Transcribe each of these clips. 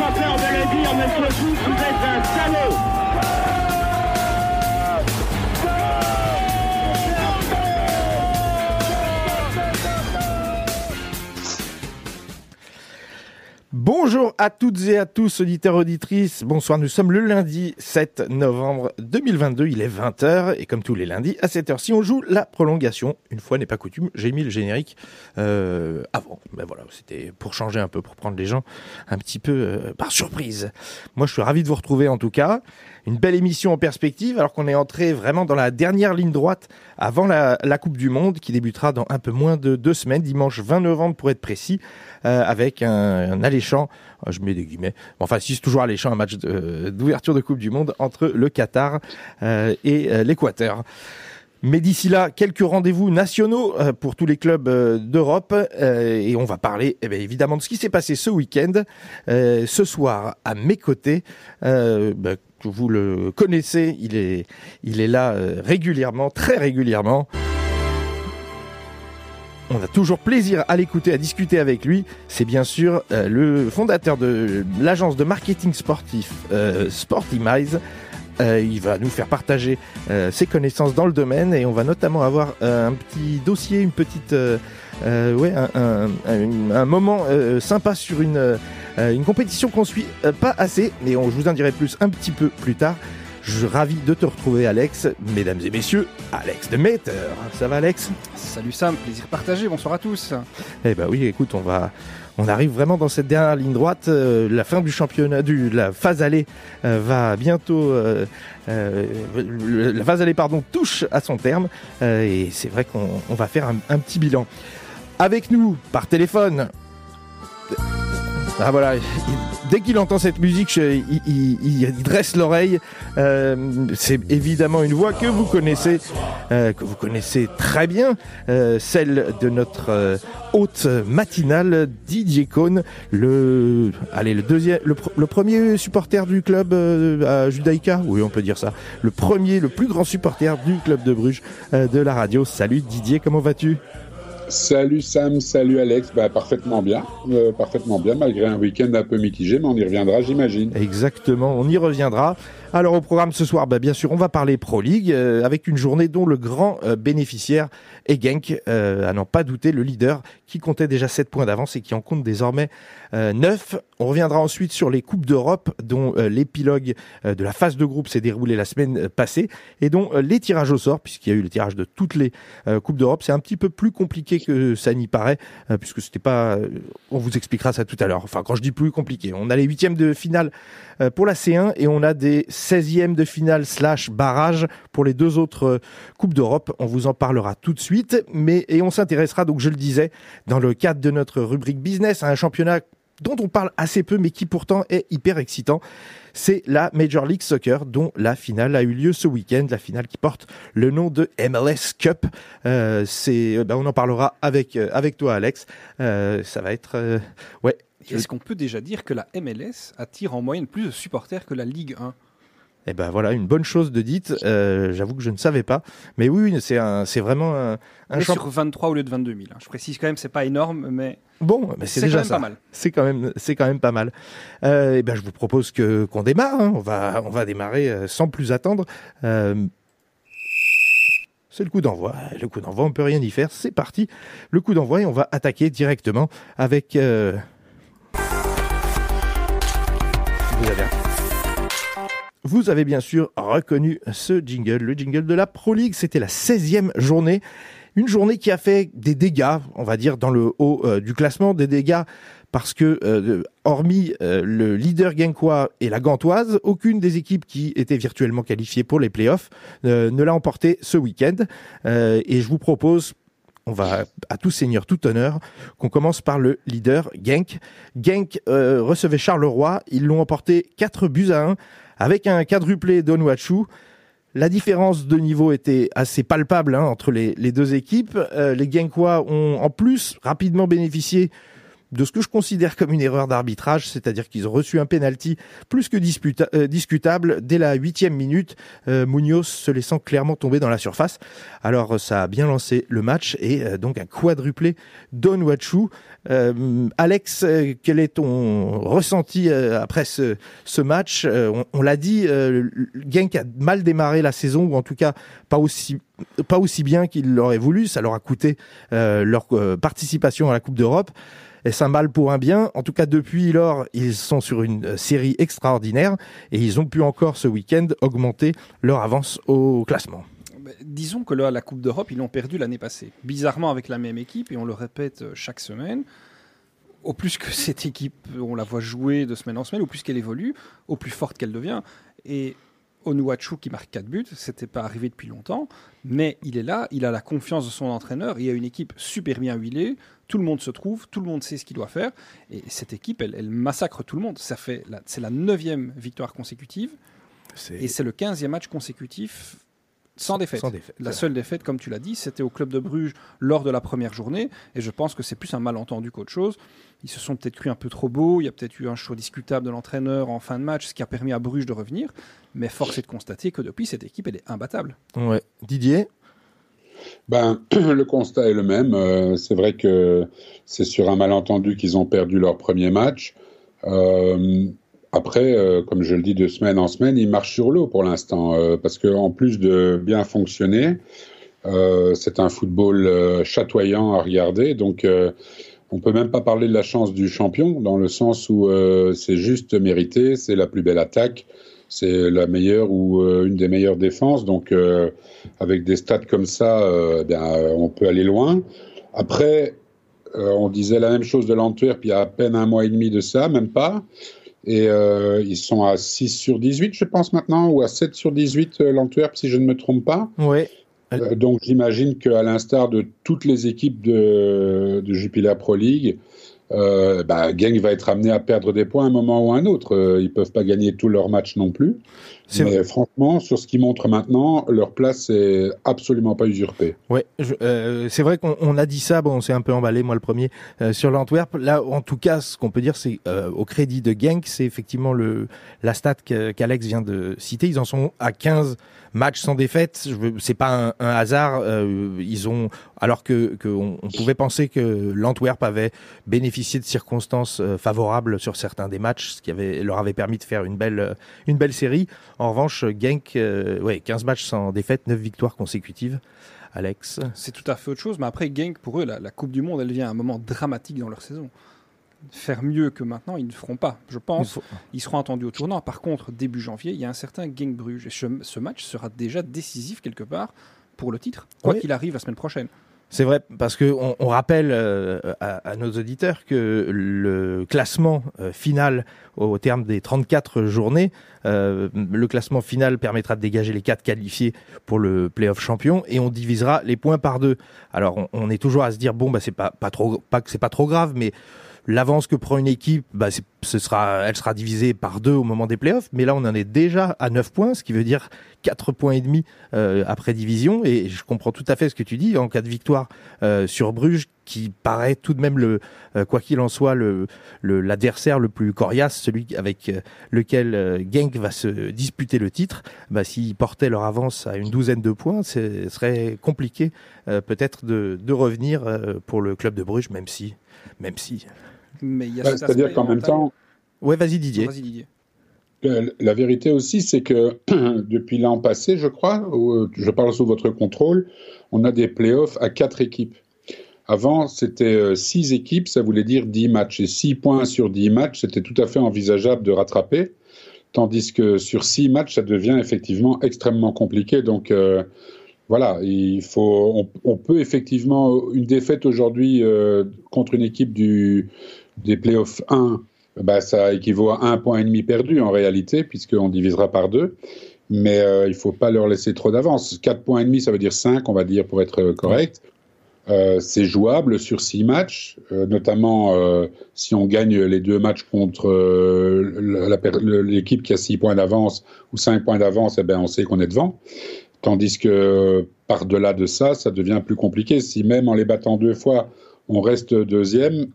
pas peur de le dire, monsieur Foot, vous êtes un salaud. Bonjour à toutes et à tous, auditeurs, auditrices. Bonsoir, nous sommes le lundi 7 novembre 2022, il est 20h et comme tous les lundis, à cette heure-ci, on joue la prolongation. Une fois n'est pas coutume, j'ai mis le générique avant. Ben voilà, c'était pour changer un peu, pour prendre les gens un petit peu par surprise. Moi, je suis ravi de vous retrouver en tout cas. Une belle émission en perspective, alors qu'on est entré vraiment dans la dernière ligne droite avant la Coupe du Monde, qui débutera dans un peu moins de 2 semaines, dimanche 20 novembre pour être précis, avec un alléchant, je mets des guillemets, enfin si c'est toujours alléchant, un match d'ouverture de Coupe du Monde entre le Qatar et l'Équateur. Mais d'ici là, quelques rendez-vous nationaux pour tous les clubs d'Europe et on va parler évidemment de ce qui s'est passé ce week-end. Ce soir, à mes côtés, que vous le connaissez, il est là régulièrement, très régulièrement. On a toujours plaisir à l'écouter, à discuter avec lui. C'est bien sûr le fondateur de l'agence de marketing sportif Sportimize. Il va nous faire partager ses connaissances dans le domaine et on va notamment avoir un petit dossier, une petite, un moment sympa sur une compétition qu'on suit pas assez, mais je vous en dirai plus un petit peu plus tard. Je suis ravi de te retrouver, Alex. Mesdames et messieurs, Alex Demeter. Ça va, Alex ? Salut Sam, plaisir partagé. Bonsoir à tous. Eh ben oui, écoute, on arrive vraiment dans cette dernière ligne droite. La fin du championnat, la phase aller va bientôt. La phase aller, touche à son terme. Et c'est vrai qu'on va faire un petit bilan. Avec nous, par téléphone. Ah voilà, dès qu'il entend cette musique, il dresse l'oreille. C'est évidemment une voix que vous connaissez très bien, celle de notre hôte matinal, Didier Cohn, le premier supporter du club à Judaïka, oui on peut dire ça, le plus grand supporter du club de Bruges de la radio. Salut Didier, comment vas-tu ? Salut Sam, salut Alex, parfaitement bien, malgré un week-end un peu mitigé, mais on y reviendra j'imagine. Exactement, on y reviendra. Alors au programme ce soir, bien sûr, on va parler Pro League avec une journée dont le grand bénéficiaire est Genk, à n'en pas douter, le leader qui comptait déjà 7 points d'avance et qui en compte désormais 9. On reviendra ensuite sur les Coupes d'Europe dont l'épilogue de la phase de groupe s'est déroulé la semaine passée et dont les tirages au sort, puisqu'il y a eu le tirage de toutes les Coupes d'Europe, c'est un petit peu plus compliqué que ça n'y paraît, puisque c'était pas... on vous expliquera ça tout à l'heure. Enfin, quand je dis plus compliqué, on a les 8e de finale pour la C1 et on a des 16e de finale / barrage pour les 2 autres Coupes d'Europe. On vous en parlera tout de suite, et on s'intéressera, donc je le disais, dans le cadre de notre rubrique business, à un championnat dont on parle assez peu, mais qui pourtant est hyper excitant. C'est la Major League Soccer, dont la finale a eu lieu ce week-end, la finale qui porte le nom de MLS Cup. On en parlera avec toi, Alex. Ça va être... ouais. Est-ce qu'on peut déjà dire que la MLS attire en moyenne plus de supporters que la Ligue 1 ? Eh ben voilà, une bonne chose de dite. J'avoue que je ne savais pas. Mais oui, c'est vraiment un sur 23 au lieu de 22 000. Je précise quand même, c'est pas énorme, mais... Bon, mais c'est déjà quand même pas mal. C'est quand même pas mal. Je vous propose qu'on démarre. Hein. On va démarrer sans plus attendre. C'est le coup d'envoi. Le coup d'envoi, on peut rien y faire. C'est parti. Le coup d'envoi et on va attaquer directement avec... Vous avez bien sûr reconnu ce jingle, le jingle de la Pro League. C'était la 16e journée. Une journée qui a fait des dégâts, on va dire, dans le haut du classement. Des dégâts parce que, hormis le leader genkois et la gantoise, aucune des équipes qui étaient virtuellement qualifiées pour les playoffs ne l'a emporté ce week-end. Et je vous propose... On va à tout seigneur, tout honneur, qu'on commence par le leader, Genk. Genk recevait Charleroi, ils l'ont emporté 4-1 avec un quadruplé d'Onuachu. La différence de niveau était assez palpable entre les deux équipes. Les Genkois ont en plus rapidement bénéficié de ce que je considère comme une erreur d'arbitrage, c'est-à-dire qu'ils ont reçu un penalty plus que discutable dès la 8e minute, Munoz se laissant clairement tomber dans la surface. Alors ça a bien lancé le match et donc un quadruplé d'Onuachu. Alex, quel est ton ressenti après ce match? On l'a dit, Genk a mal démarré la saison, ou en tout cas pas aussi bien qu'il l'aurait voulu. Ça leur a coûté leur participation à la Coupe d'Europe. Est-ce un mal pour un bien? En tout cas, depuis lors, ils sont sur une série extraordinaire et ils ont pu encore ce week-end augmenter leur avance au classement. Disons que là, la Coupe d'Europe, ils l'ont perdu l'année passée. Bizarrement avec la même équipe, et on le répète chaque semaine. Au plus que cette équipe, on la voit jouer de semaine en semaine, au plus qu'elle évolue, au plus forte qu'elle devient. Et Onuachu qui marque 4 buts, c'était pas arrivé depuis longtemps, mais il est là, il a la confiance de son entraîneur, il y a une équipe super bien huilée, tout le monde se trouve, tout le monde sait ce qu'il doit faire, et cette équipe, elle massacre tout le monde. C'est la 9e victoire consécutive, et c'est le 15e match consécutif sans défaite. La seule défaite, comme tu l'as dit, c'était au Club de Bruges lors de la première journée, et je pense que c'est plus un malentendu qu'autre chose. Ils se sont peut-être cru un peu trop beaux, il y a peut-être eu un choix discutable de l'entraîneur en fin de match, ce qui a permis à Bruges de revenir, mais force est de constater que depuis, cette équipe, elle est imbattable. Ouais. Didier ? Le constat est le même. C'est vrai que c'est sur un malentendu qu'ils ont perdu leur premier match. Après, comme je le dis de semaine en semaine, ils marchent sur l'eau pour l'instant, parce qu'en plus de bien fonctionner, c'est un football chatoyant à regarder, donc on peut même pas parler de la chance du champion, dans le sens où c'est juste mérité, c'est la plus belle attaque, c'est la meilleure ou une des meilleures défenses, donc avec des stats comme ça, on peut aller loin. Après, on disait la même chose de l'Antwerp il y a à peine un mois et demi de ça, même pas. Et ils sont à 6 sur 18, je pense maintenant, ou à 7 sur 18, l'Antwerp, si je ne me trompe pas. Oui. Donc j'imagine qu'à l'instar de toutes les équipes de Jupiler Pro League, Genk va être amené à perdre des points à un moment ou à un autre. Ils ne peuvent pas gagner tous leurs matchs non plus. Mais franchement, sur ce qu'ils montrent maintenant, leur place n'est absolument pas usurpée. Ouais, c'est vrai qu'on a dit ça, bon, on s'est un peu emballé, moi le premier, sur l'Antwerp. Là, en tout cas, ce qu'on peut dire, c'est au crédit de Genk, c'est effectivement la stat qu'Alex vient de citer. Ils en sont à 15 matchs sans défaite. C'est pas un hasard. Ils ont, alors qu'on pouvait penser que l'Antwerp avait bénéficié de circonstances favorables sur certains des matchs, ce qui leur avait permis de faire une belle série. En revanche, Genk, 15 matchs sans défaite, 9 victoires consécutives. Alex ? C'est tout à fait autre chose, mais après, Genk, pour eux, la Coupe du Monde, elle vient à un moment dramatique dans leur saison. Faire mieux que maintenant, ils ne feront pas. Je pense ils seront entendus au tournant. Par contre, début janvier, il y a un certain Genk Bruges. Et ce match sera déjà décisif quelque part pour le titre, quoi qu'il arrive la semaine prochaine. C'est vrai, parce qu'on rappelle à nos auditeurs que le classement final au terme des 34 journées, le classement final permettra de dégager les 4 qualifiés pour le play-off champion et on divisera les points par 2. Alors on est toujours à se dire c'est pas que c'est pas trop grave, mais l'avance que prend une équipe, elle sera divisée par 2 au moment des playoffs, mais là on en est déjà à 9 points, ce qui veut dire 4 points et demi après division, et je comprends tout à fait ce que tu dis, en cas de victoire sur Bruges, qui paraît tout de même, quoi qu'il en soit, l'adversaire le plus coriace, celui avec lequel Genk va se disputer le titre, s'ils portaient leur avance à une douzaine de points, ce serait compliqué peut-être de revenir pour le club de Bruges, même si... Mais il y a c'est-à-dire qu'en même temps... Ouais, vas-y Didier. La vérité aussi, c'est que depuis l'an passé, je crois, je parle sous votre contrôle, on a des playoffs à 4 équipes. Avant, c'était 6 équipes, ça voulait dire 10 matchs. Et 6 points sur 10 matchs, c'était tout à fait envisageable de rattraper. Tandis que sur 6 matchs, ça devient effectivement extrêmement compliqué. Donc voilà, on peut effectivement, une défaite aujourd'hui contre une équipe des playoffs 1, ça équivaut à 1,5 point perdu en réalité, puisqu'on divisera par 2. Mais il ne faut pas leur laisser trop d'avance. 4,5 points, ça veut dire 5, on va dire, pour être correct. C'est jouable sur 6 matchs, notamment si on gagne les 2 matchs contre l'équipe qui a 6 points d'avance ou 5 points d'avance, on sait qu'on est devant. Tandis que par-delà de ça, ça devient plus compliqué. Si même en les battant 2 fois, on reste deuxième,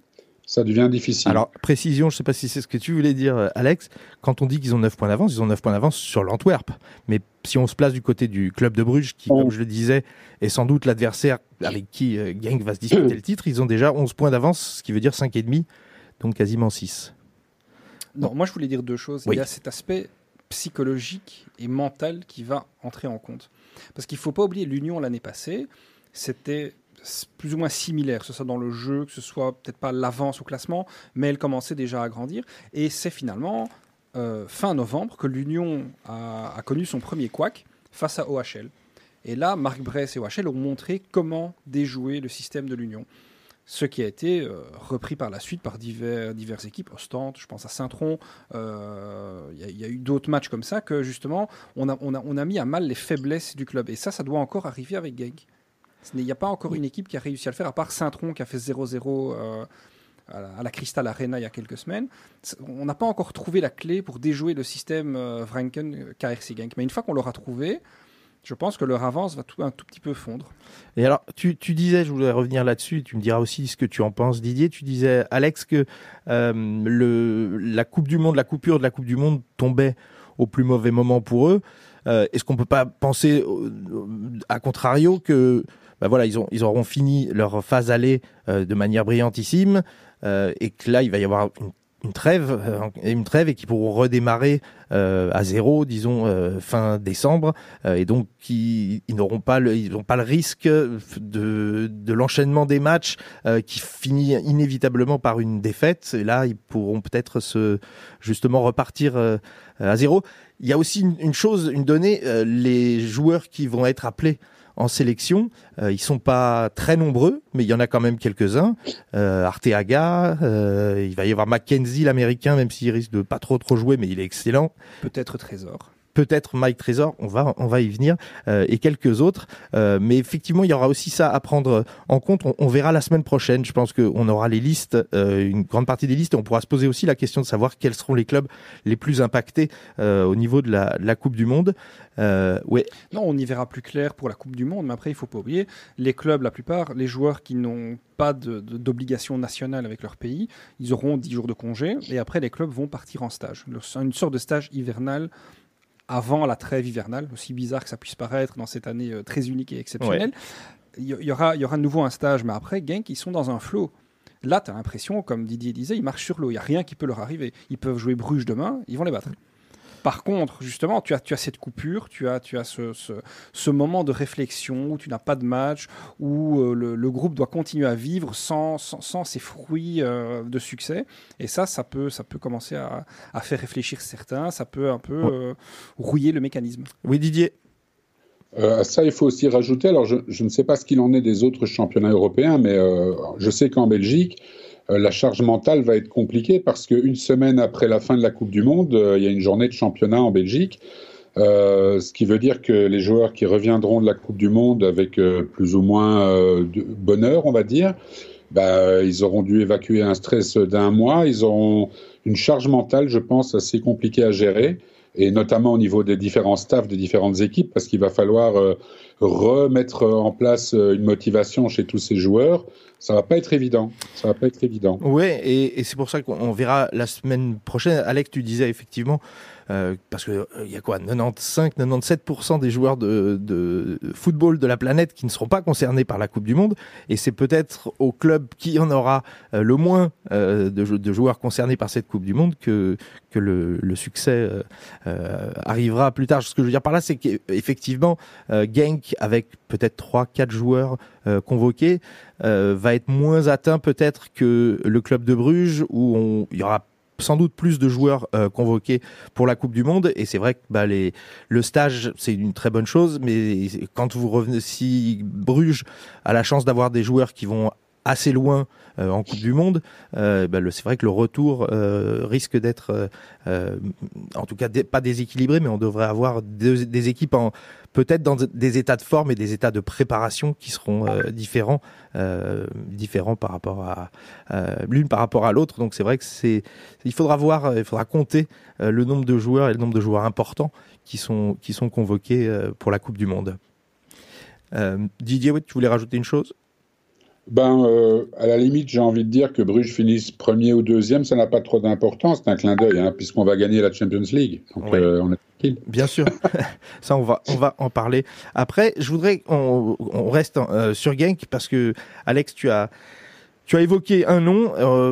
ça devient difficile. Alors, précision, je ne sais pas si c'est ce que tu voulais dire, Alex. Quand on dit qu'ils ont 9 points d'avance, ils ont 9 points d'avance sur l'Antwerp. Mais si on se place du côté du club de Bruges, qui, comme je le disais, est sans doute l'adversaire avec qui Genk va se disputer le titre, ils ont déjà 11 points d'avance, ce qui veut dire 5,5, donc quasiment 6. Non, moi je voulais dire deux choses. Oui. Il y a cet aspect psychologique et mental qui va entrer en compte. Parce qu'il ne faut pas oublier, l'Union l'année passée, c'était plus ou moins similaire, que ce soit dans le jeu, que ce soit peut-être pas l'avance au classement, mais elle commençait déjà à grandir. Et c'est finalement fin novembre que l'Union a connu son premier couac face à OHL. Et là, Marc Bress et OHL ont montré comment déjouer le système de l'Union. Ce qui a été repris par la suite par diverses équipes, Ostende, je pense à Saint-Tron. Il y a eu d'autres matchs comme ça que justement, on a mis à mal les faiblesses du club. Et ça doit encore arriver avec Genk. Il n'y a pas encore une équipe qui a réussi à le faire, à part Saint-Tron qui a fait 0-0 à la Crystal Arena il y a quelques semaines. On n'a pas encore trouvé la clé pour déjouer le système Vranken KRC Genk. Mais une fois qu'on l'aura trouvé, je pense que leur avance va un tout petit peu fondre. Et alors, tu disais, je voulais revenir là-dessus, tu me diras aussi ce que tu en penses, Didier. Tu disais, Alex, que la Coupe du Monde, la coupure de la Coupe du Monde tombait au plus mauvais moment pour eux. Est-ce qu'on ne peut pas penser, à contrario, que voilà, ils auront fini leur phase aller de manière brillantissime et que là, il va y avoir une trêve et qui pourront redémarrer à zéro, disons fin décembre, et donc ils n'ont pas le risque de l'enchaînement des matchs qui finit inévitablement par une défaite. Et là, ils pourront peut-être justement repartir à zéro. Il y a aussi une donnée, les joueurs qui vont être appelés en sélection, ils sont pas très nombreux, mais il y en a quand même quelques-uns. Arteaga, il va y avoir Mackenzie, l'américain, même s'il risque de pas trop jouer, mais il est excellent. Peut-être Trésor. Peut-être Mike Trésor, on va y venir, et quelques autres. Mais effectivement, il y aura aussi ça à prendre en compte. On verra la semaine prochaine. Je pense qu'on aura les listes, une grande partie des listes, et on pourra se poser aussi la question de savoir quels seront les clubs les plus impactés au niveau de la Coupe du Monde. Ouais. Non, on y verra plus clair pour la Coupe du Monde, mais après, il ne faut pas oublier, les clubs, la plupart, les joueurs qui n'ont pas d'obligation nationale avec leur pays, ils auront 10 jours de congé, et après, les clubs vont partir en stage. Une sorte de stage hivernal avant la trêve hivernale, aussi bizarre que ça puisse paraître dans cette année très unique et exceptionnelle. Ouais. Il y aura de nouveau un stage, mais après, Genk, ils sont dans un flow. Là, tu as l'impression, comme Didier disait, ils marchent sur l'eau. Il n'y a rien qui peut leur arriver. Ils peuvent jouer Bruges demain, ils vont les battre. Par contre, justement, tu as cette coupure, tu as ce moment de réflexion où tu n'as pas de match, où le groupe doit continuer à vivre sans ses fruits de succès. Et ça peut commencer à faire réfléchir certains, ça peut un peu rouiller le mécanisme. Oui, Didier. À ça, il faut aussi rajouter, alors je ne sais pas ce qu'il en est des autres championnats européens, mais je sais qu'en Belgique, la charge mentale va être compliquée parce qu'une semaine après la fin de la Coupe du Monde, il y a une journée de championnat en Belgique, ce qui veut dire que les joueurs qui reviendront de la Coupe du Monde avec plus ou moins de bonheur, on va dire, ils auront dû évacuer un stress d'un mois, ils auront une charge mentale, je pense, assez compliquée à gérer, et notamment au niveau des différents staffs des différentes équipes, parce qu'il va falloir remettre en place une motivation chez tous ces joueurs. Ça va pas être évident. Oui, et c'est pour ça qu'on verra la semaine prochaine. Alex, tu disais effectivement, parce que il y a quoi, 95-97% des joueurs de football de la planète qui ne seront pas concernés par la Coupe du Monde, et c'est peut-être au club qui en aura le moins de joueurs concernés par cette Coupe du Monde que le succès arrivera plus tard. Ce que je veux dire par là, c'est qu'effectivement, Genk, avec peut-être 3-4 joueurs convoqués, va être moins atteint peut-être que le club de Bruges, où il y aura sans doute plus de joueurs convoqués pour la Coupe du Monde. Et c'est vrai que le stage, c'est une très bonne chose, mais quand vous revenez, si Bruges a la chance d'avoir des joueurs qui vont assez loin en Coupe du Monde, c'est vrai que le retour risque d'être en tout cas pas déséquilibré, mais on devrait avoir des équipes peut-être dans des états de forme et des états de préparation qui seront différents par rapport à l'une par rapport à l'autre. Donc c'est vrai que il faudra compter le nombre de joueurs et le nombre de joueurs importants qui sont convoqués pour la Coupe du Monde. Didier, tu voulais rajouter une chose ? À la limite, j'ai envie de dire que Bruges finisse premier ou deuxième, ça n'a pas trop d'importance, c'est un clin d'œil, puisqu'on va gagner la Champions League. Donc Oui. on est tranquille. Bien sûr, ça on va en parler. Après, je voudrais qu'on reste sur Genk parce que Alex, tu as évoqué un nom.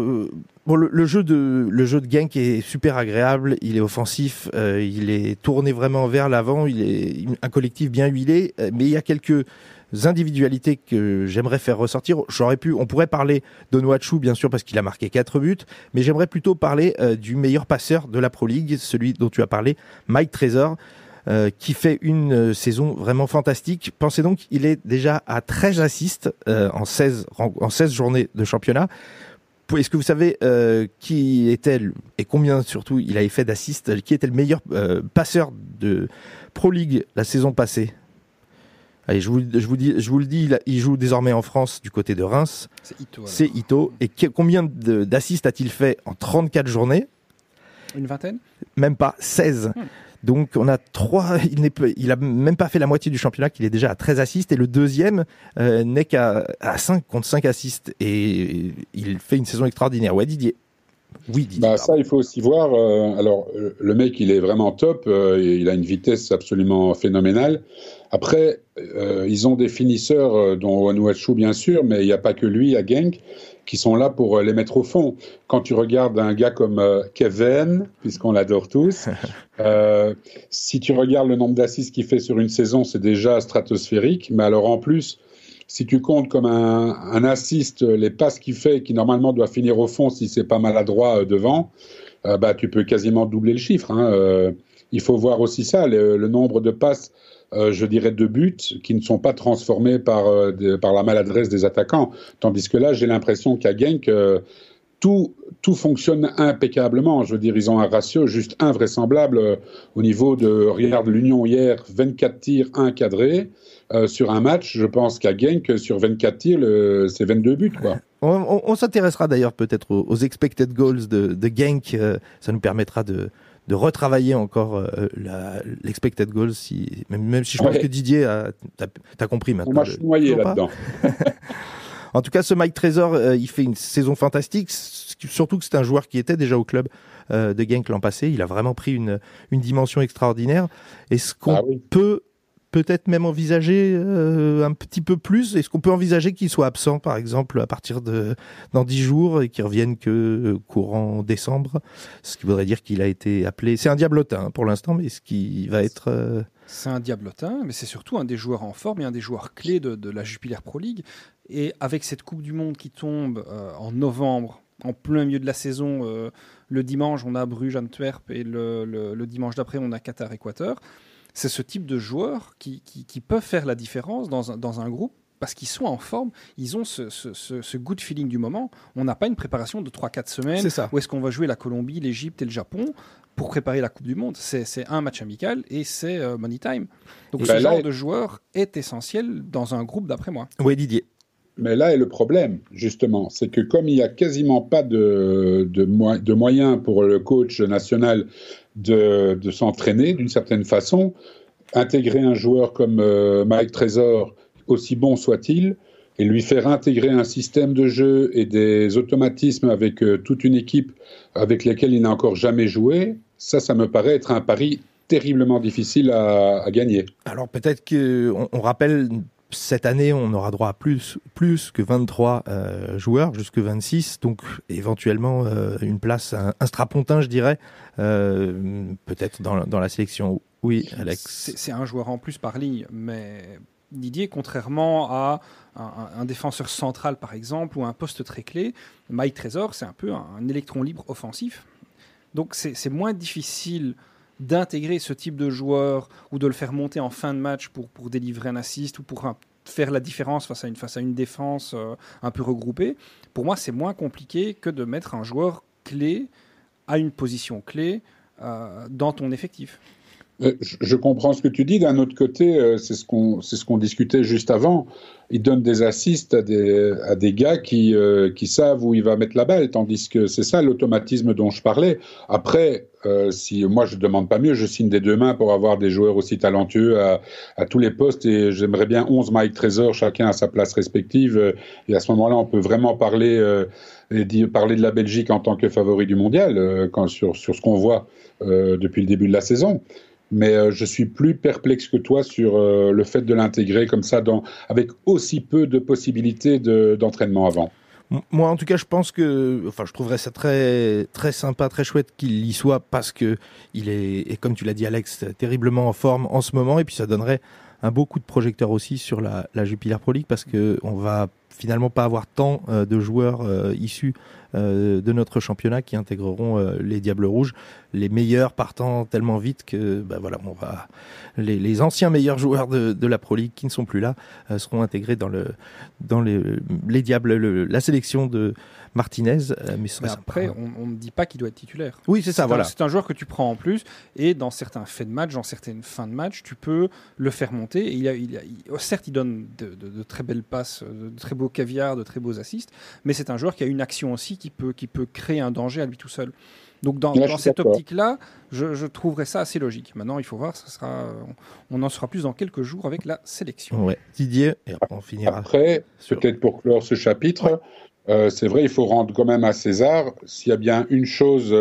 Le jeu de Genk est super agréable. Il est offensif, il est tourné vraiment vers l'avant. Il est un collectif bien huilé, mais il y a quelques individualités que j'aimerais faire ressortir. On pourrait parler d'Onuachu, bien sûr, parce qu'il a marqué 4 buts, mais j'aimerais plutôt parler du meilleur passeur de la Pro League, celui dont tu as parlé, Mike Trésor, qui fait une saison vraiment fantastique. Pensez donc, il est déjà à 13 assists en 16 journées de championnat. Est-ce que vous savez qui était, et combien surtout il avait fait d'assists, qui était le meilleur passeur de Pro League la saison passée? Allez, je vous le dis, il joue désormais en France du côté de Reims. C'est Ito. Et combien d'assists a-t-il fait en 34 journées? Une vingtaine? Même pas, 16. Donc on a 3, il a même pas fait la moitié du championnat, qu'il est déjà à 13 assists, et le deuxième n'est qu'à 5 contre 5 assists, et il fait une saison extraordinaire. Ouais, Didier. Oui, Didier. Ça, il faut aussi voir. Alors, le mec, il est vraiment top. Il a une vitesse absolument phénoménale. Après, ils ont des finisseurs, dont Onuachu, bien sûr, mais il n'y a pas que lui à Genk, qui sont là pour les mettre au fond. Quand tu regardes un gars comme Kevin, puisqu'on l'adore tous, si tu regardes le nombre d'assists qu'il fait sur une saison, c'est déjà stratosphérique. Mais alors, en plus, si tu comptes comme un assist les passes qu'il fait, qui normalement doit finir au fond si c'est pas maladroit devant, tu peux quasiment doubler le chiffre. Il faut voir aussi ça, le nombre de passes, je dirais, de buts qui ne sont pas transformés par la maladresse des attaquants. Tandis que là, j'ai l'impression qu'à Genk, tout fonctionne impeccablement. Je veux dire, ils ont un ratio juste invraisemblable au niveau de, regarde l'Union hier, 24 tirs, 1 cadré. Sur un match, je pense qu'à Genk, sur 24 tirs, c'est 22 buts, quoi. On s'intéressera d'ailleurs peut-être aux expected goals de Genk. Ça nous permettra de retravailler encore l'expected goals, même si je pense que Didier, t'as compris maintenant. Moi, je suis noyé là-dedans. En tout cas, ce Mike Trésor, il fait une saison fantastique, surtout que c'est un joueur qui était déjà au club de Genk l'an passé. Il a vraiment pris une dimension extraordinaire. Est-ce qu'on peut-être même envisager un petit peu plus? Est-ce qu'on peut envisager qu'il soit absent, par exemple, à partir dans 10 jours et qu'il revienne que courant décembre? Ce qui voudrait dire qu'il a été appelé... C'est un diablotin pour l'instant, mais est-ce qu'il va être... C'est un diablotin, mais c'est surtout un des joueurs en forme et un des joueurs clés de la Jupiler Pro League. Et avec cette Coupe du Monde qui tombe en novembre, en plein milieu de la saison, le dimanche, on a Bruges-Antwerp et le dimanche d'après, on a Qatar-Équateur. C'est ce type de joueurs qui peuvent faire la différence dans un groupe parce qu'ils sont en forme, ils ont ce good feeling du moment. On n'a pas une préparation de 3-4 semaines où est-ce qu'on va jouer la Colombie, l'Égypte et le Japon pour préparer la Coupe du Monde. C'est un match amical et c'est money time. Donc ce genre de joueur est essentiel dans un groupe d'après moi. Oui, Didier. Mais là est le problème, justement, c'est que comme il n'y a quasiment pas de moyens pour le coach national de s'entraîner d'une certaine façon, intégrer un joueur comme Mike Trésor, aussi bon soit-il, et lui faire intégrer un système de jeu et des automatismes avec toute une équipe avec lesquels il n'a encore jamais joué, ça me paraît être un pari terriblement difficile à gagner. Alors peut-être qu'on rappelle... Cette année, on aura droit à plus que 23 joueurs, jusque 26, donc éventuellement une place, un strapontin, je dirais, peut-être dans la sélection. Oui, Alex. C'est un joueur en plus par ligne, mais Didier, contrairement à un défenseur central, par exemple, ou un poste très clé, Mike Trésor, c'est un peu un électron libre offensif. Donc c'est moins difficile d'intégrer ce type de joueur ou de le faire monter en fin de match pour délivrer un assist ou pour faire la différence face à une défense un peu regroupée. Pour moi, c'est moins compliqué que de mettre un joueur clé à une position clé dans ton effectif. Je comprends ce que tu dis. D'un autre côté, c'est ce qu'on discutait juste avant. Il donne des assists à des gars qui savent où il va mettre la balle, tandis que c'est ça l'automatisme dont je parlais. Après, si moi je demande pas mieux, je signe des deux mains pour avoir des joueurs aussi talentueux à tous les postes, et j'aimerais bien 11 Mike Trésor, chacun à sa place respective. Et à ce moment-là, on peut vraiment parler de la Belgique en tant que favori du mondial, sur ce qu'on voit depuis le début de la saison. Mais je suis plus perplexe que toi sur le fait de l'intégrer comme ça, avec aussi peu de possibilités d'entraînement avant. Moi, en tout cas, je pense je trouverais ça très, très sympa, très chouette qu'il y soit, parce que il est, et comme tu l'as dit, Alex, terriblement en forme en ce moment, et puis ça donnerait un beau coup de projecteur aussi sur la Jupiler Pro League, parce que on va finalement pas avoir tant de joueurs issus de notre championnat qui intégreront les Diables Rouges, les meilleurs partant tellement vite que on va les anciens meilleurs joueurs de la Pro League qui ne sont plus là seront intégrés dans les Diables, la sélection de Martinez. Mais après, on ne dit pas qu'il doit être titulaire. Oui, c'est ça. Voilà. C'est un joueur que tu prends en plus, et dans certains faits de match, dans certaines fins de match, tu peux le faire monter. Et certes, il donne de très belles passes, de très beaux caviars, de très beaux assists, mais c'est un joueur qui a une action aussi qui peut créer un danger à lui tout seul. Donc dans cette optique-là, je trouverais ça assez logique. Maintenant, il faut voir, on en saura plus dans quelques jours avec la sélection. Ouais. Didier, et après on finira. Après, peut-être pour clore ce chapitre, c'est vrai, il faut rendre quand même à César, s'il y a bien une chose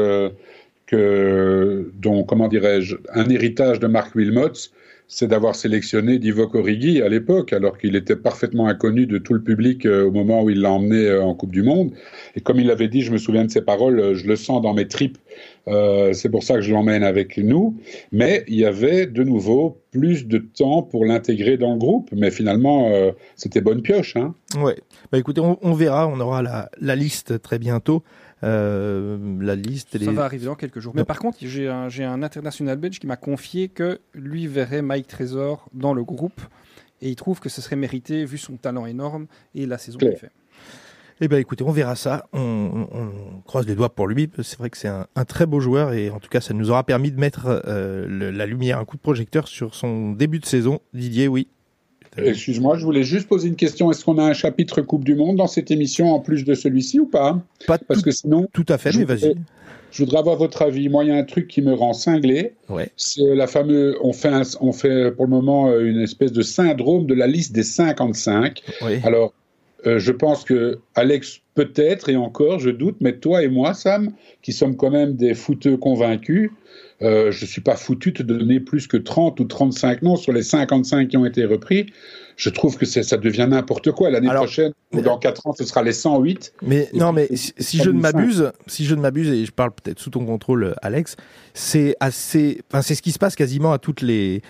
un héritage de Marc Wilmots, c'est d'avoir sélectionné Divock Origi à l'époque, alors qu'il était parfaitement inconnu de tout le public au moment où il l'a emmené en Coupe du Monde. Et comme il l'avait dit, je me souviens de ses paroles, je le sens dans mes tripes, c'est pour ça que je l'emmène avec nous. Mais il y avait de nouveau plus de temps pour l'intégrer dans le groupe. Mais finalement, c'était bonne pioche. Hein. Ouais. Écoutez, on verra, on aura la liste très bientôt. La liste. Ça va arriver dans quelques jours. Mais par contre, j'ai un international belge qui m'a confié que lui verrait Mike Trésor dans le groupe, et il trouve que ce serait mérité vu son talent énorme et la saison qu'il fait. Eh bien, écoutez, on verra ça. On croise les doigts pour lui. C'est vrai que c'est un très beau joueur, et en tout cas, ça nous aura permis de mettre la lumière, un coup de projecteur sur son début de saison. Didier, oui. Excuse-moi, je voulais juste poser une question. Est-ce qu'on a un chapitre Coupe du Monde dans cette émission en plus de celui-ci ou pas? Parce que sinon, tout à fait, mais vas-y. Je voudrais avoir votre avis. Moi, il y a un truc qui me rend cinglé. Ouais. C'est la fameuse. On fait pour le moment une espèce de syndrome de la liste des 55. Oui. Alors, je pense que Alex, peut-être, et encore, je doute, mais toi et moi, Sam, qui sommes quand même des footeux convaincus, je ne suis pas foutu de te donner plus que 30 ou 35 noms sur les 55 qui ont été repris. Je trouve que ça devient n'importe quoi. L'année prochaine, ou dans 4 ans, ce sera les 108. Mais non, mais si je ne m'abuse, et je parle peut-être sous ton contrôle, Alex, c'est ce qui se passe quasiment à toutes les